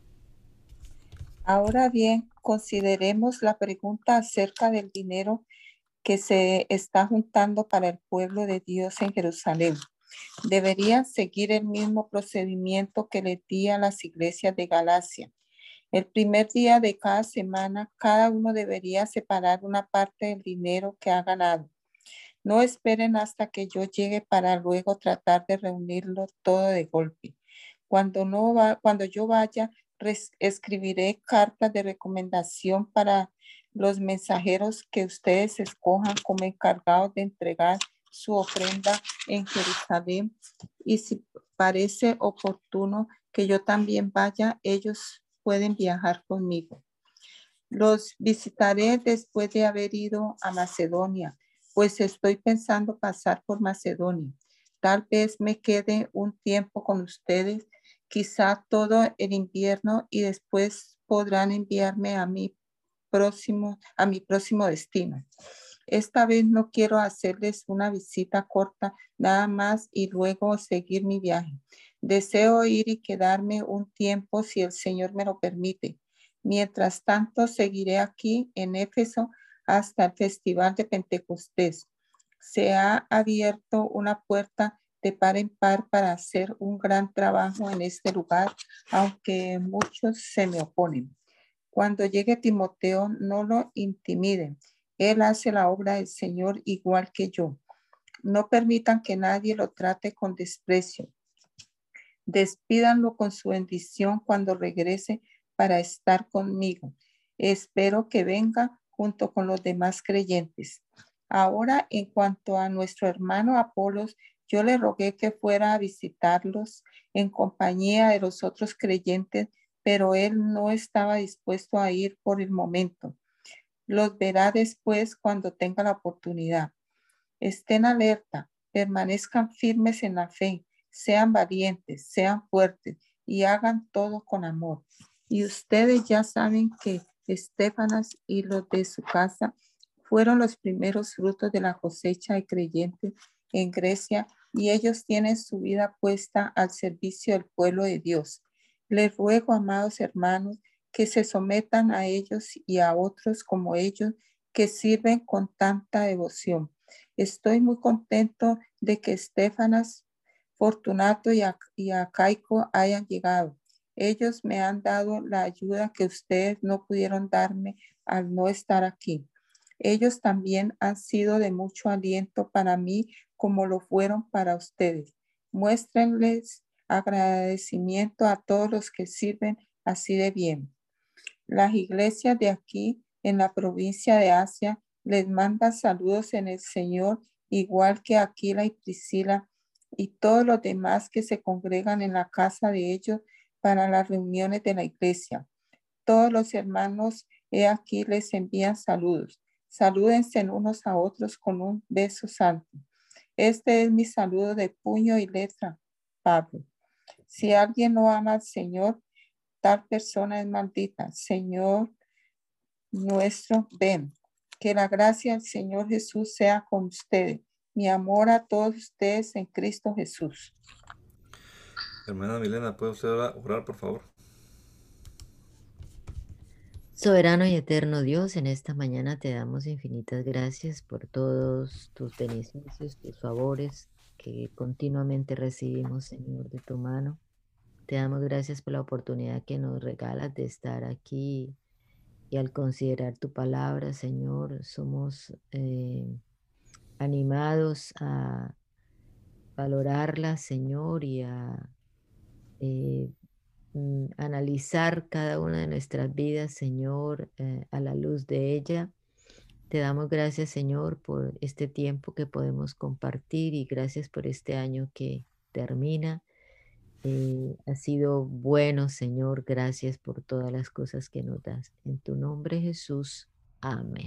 Ahora bien, consideremos la pregunta acerca del dinero que se está juntando para el pueblo de Dios en Jerusalén. Debería seguir el mismo procedimiento que le di a las iglesias de Galacia. El primer día de cada semana, cada uno debería separar una parte del dinero que ha ganado. No esperen hasta que yo llegue para luego tratar de reunirlo todo de golpe. Cuando, no va, cuando yo vaya, escribiré cartas de recomendación para los mensajeros que ustedes escojan como encargados de entregar su ofrenda en Jerusalén y si, parece oportuno que yo también vaya, ellos pueden viajar conmigo. Los visitaré después de haber ido a Macedonia, pues estoy pensando pasar por Macedonia. Tal vez me quede un tiempo con ustedes, quizá todo el invierno, y después podrán enviarme a mi próximo, a mi próximo destino. Esta vez no quiero hacerles una visita corta nada más y luego seguir mi viaje. Deseo ir y quedarme un tiempo si el Señor me lo permite. Mientras tanto, seguiré aquí en Éfeso hasta el Festival de Pentecostés. Se ha abierto una puerta de par en par para hacer un gran trabajo en este lugar, aunque muchos se me oponen. Cuando llegue Timoteo, no lo intimiden. Él hace la obra del Señor igual que yo. No permitan que nadie lo trate con desprecio. Despídanlo con su bendición cuando regrese para estar conmigo. Espero que venga junto con los demás creyentes. Ahora, en cuanto a nuestro hermano Apolos, yo le rogué que fuera a visitarlos en compañía de los otros creyentes, pero él no estaba dispuesto a ir por el momento. Los verá después cuando tenga la oportunidad. Estén alerta, permanezcan firmes en la fe, sean valientes, sean fuertes y hagan todo con amor. Y ustedes ya saben que Estéfanas y los de su casa fueron los primeros frutos de la cosecha de creyentes en Grecia y ellos tienen su vida puesta al servicio del pueblo de Dios. Les ruego, amados hermanos, que se sometan a ellos y a otros como ellos que sirven con tanta devoción. Estoy muy contento de que Estéfanas, Fortunato y, a, y Acaico hayan llegado. Ellos me han dado la ayuda que ustedes no pudieron darme al no estar aquí. Ellos también han sido de mucho aliento para mí como lo fueron para ustedes. Muéstrenles agradecimiento a todos los que sirven así de bien. Las iglesias de aquí en la provincia de Asia les mandan saludos en el Señor, igual que Aquila y Priscila y todos los demás que se congregan en la casa de ellos para las reuniones de la iglesia. Todos los hermanos he aquí les envían saludos. Salúdense unos a otros con un beso santo. Este es mi saludo de puño y letra, Pablo. Si alguien no ama al Señor, tal persona es maldita. Señor nuestro, ven. Que la gracia del Señor Jesús sea con ustedes. Mi amor a todos ustedes en Cristo Jesús. Hermana Milena, ¿puede usted orar, por favor? Soberano y eterno Dios, en esta mañana te damos infinitas gracias por todos tus beneficios, tus favores que continuamente recibimos, Señor, de tu mano. Te damos gracias por la oportunidad que nos regalas de estar aquí y al considerar tu palabra, Señor, somos eh, animados a valorarla, Señor, y a eh, analizar cada una de nuestras vidas, Señor, eh, a la luz de ella. Te damos gracias, Señor, por este tiempo que podemos compartir y gracias por este año que termina. Eh, ha sido bueno, Señor, gracias por todas las cosas que nos das. En tu nombre, Jesús. Amén.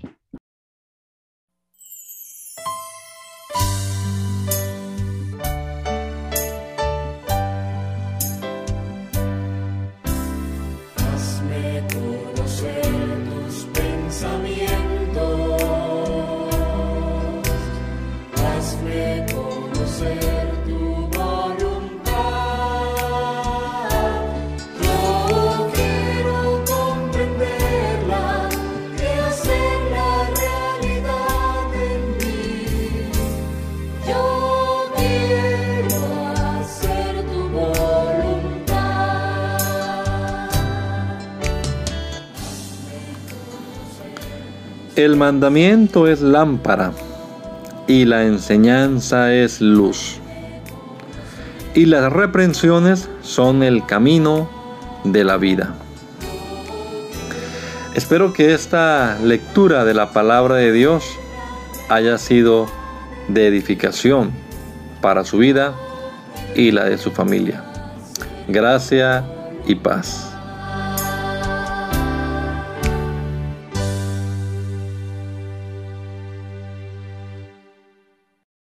El mandamiento es lámpara y la enseñanza es luz. Y las reprensiones son el camino de la vida. Espero que esta lectura de la palabra de Dios haya sido de edificación para su vida y la de su familia. Gracia y paz.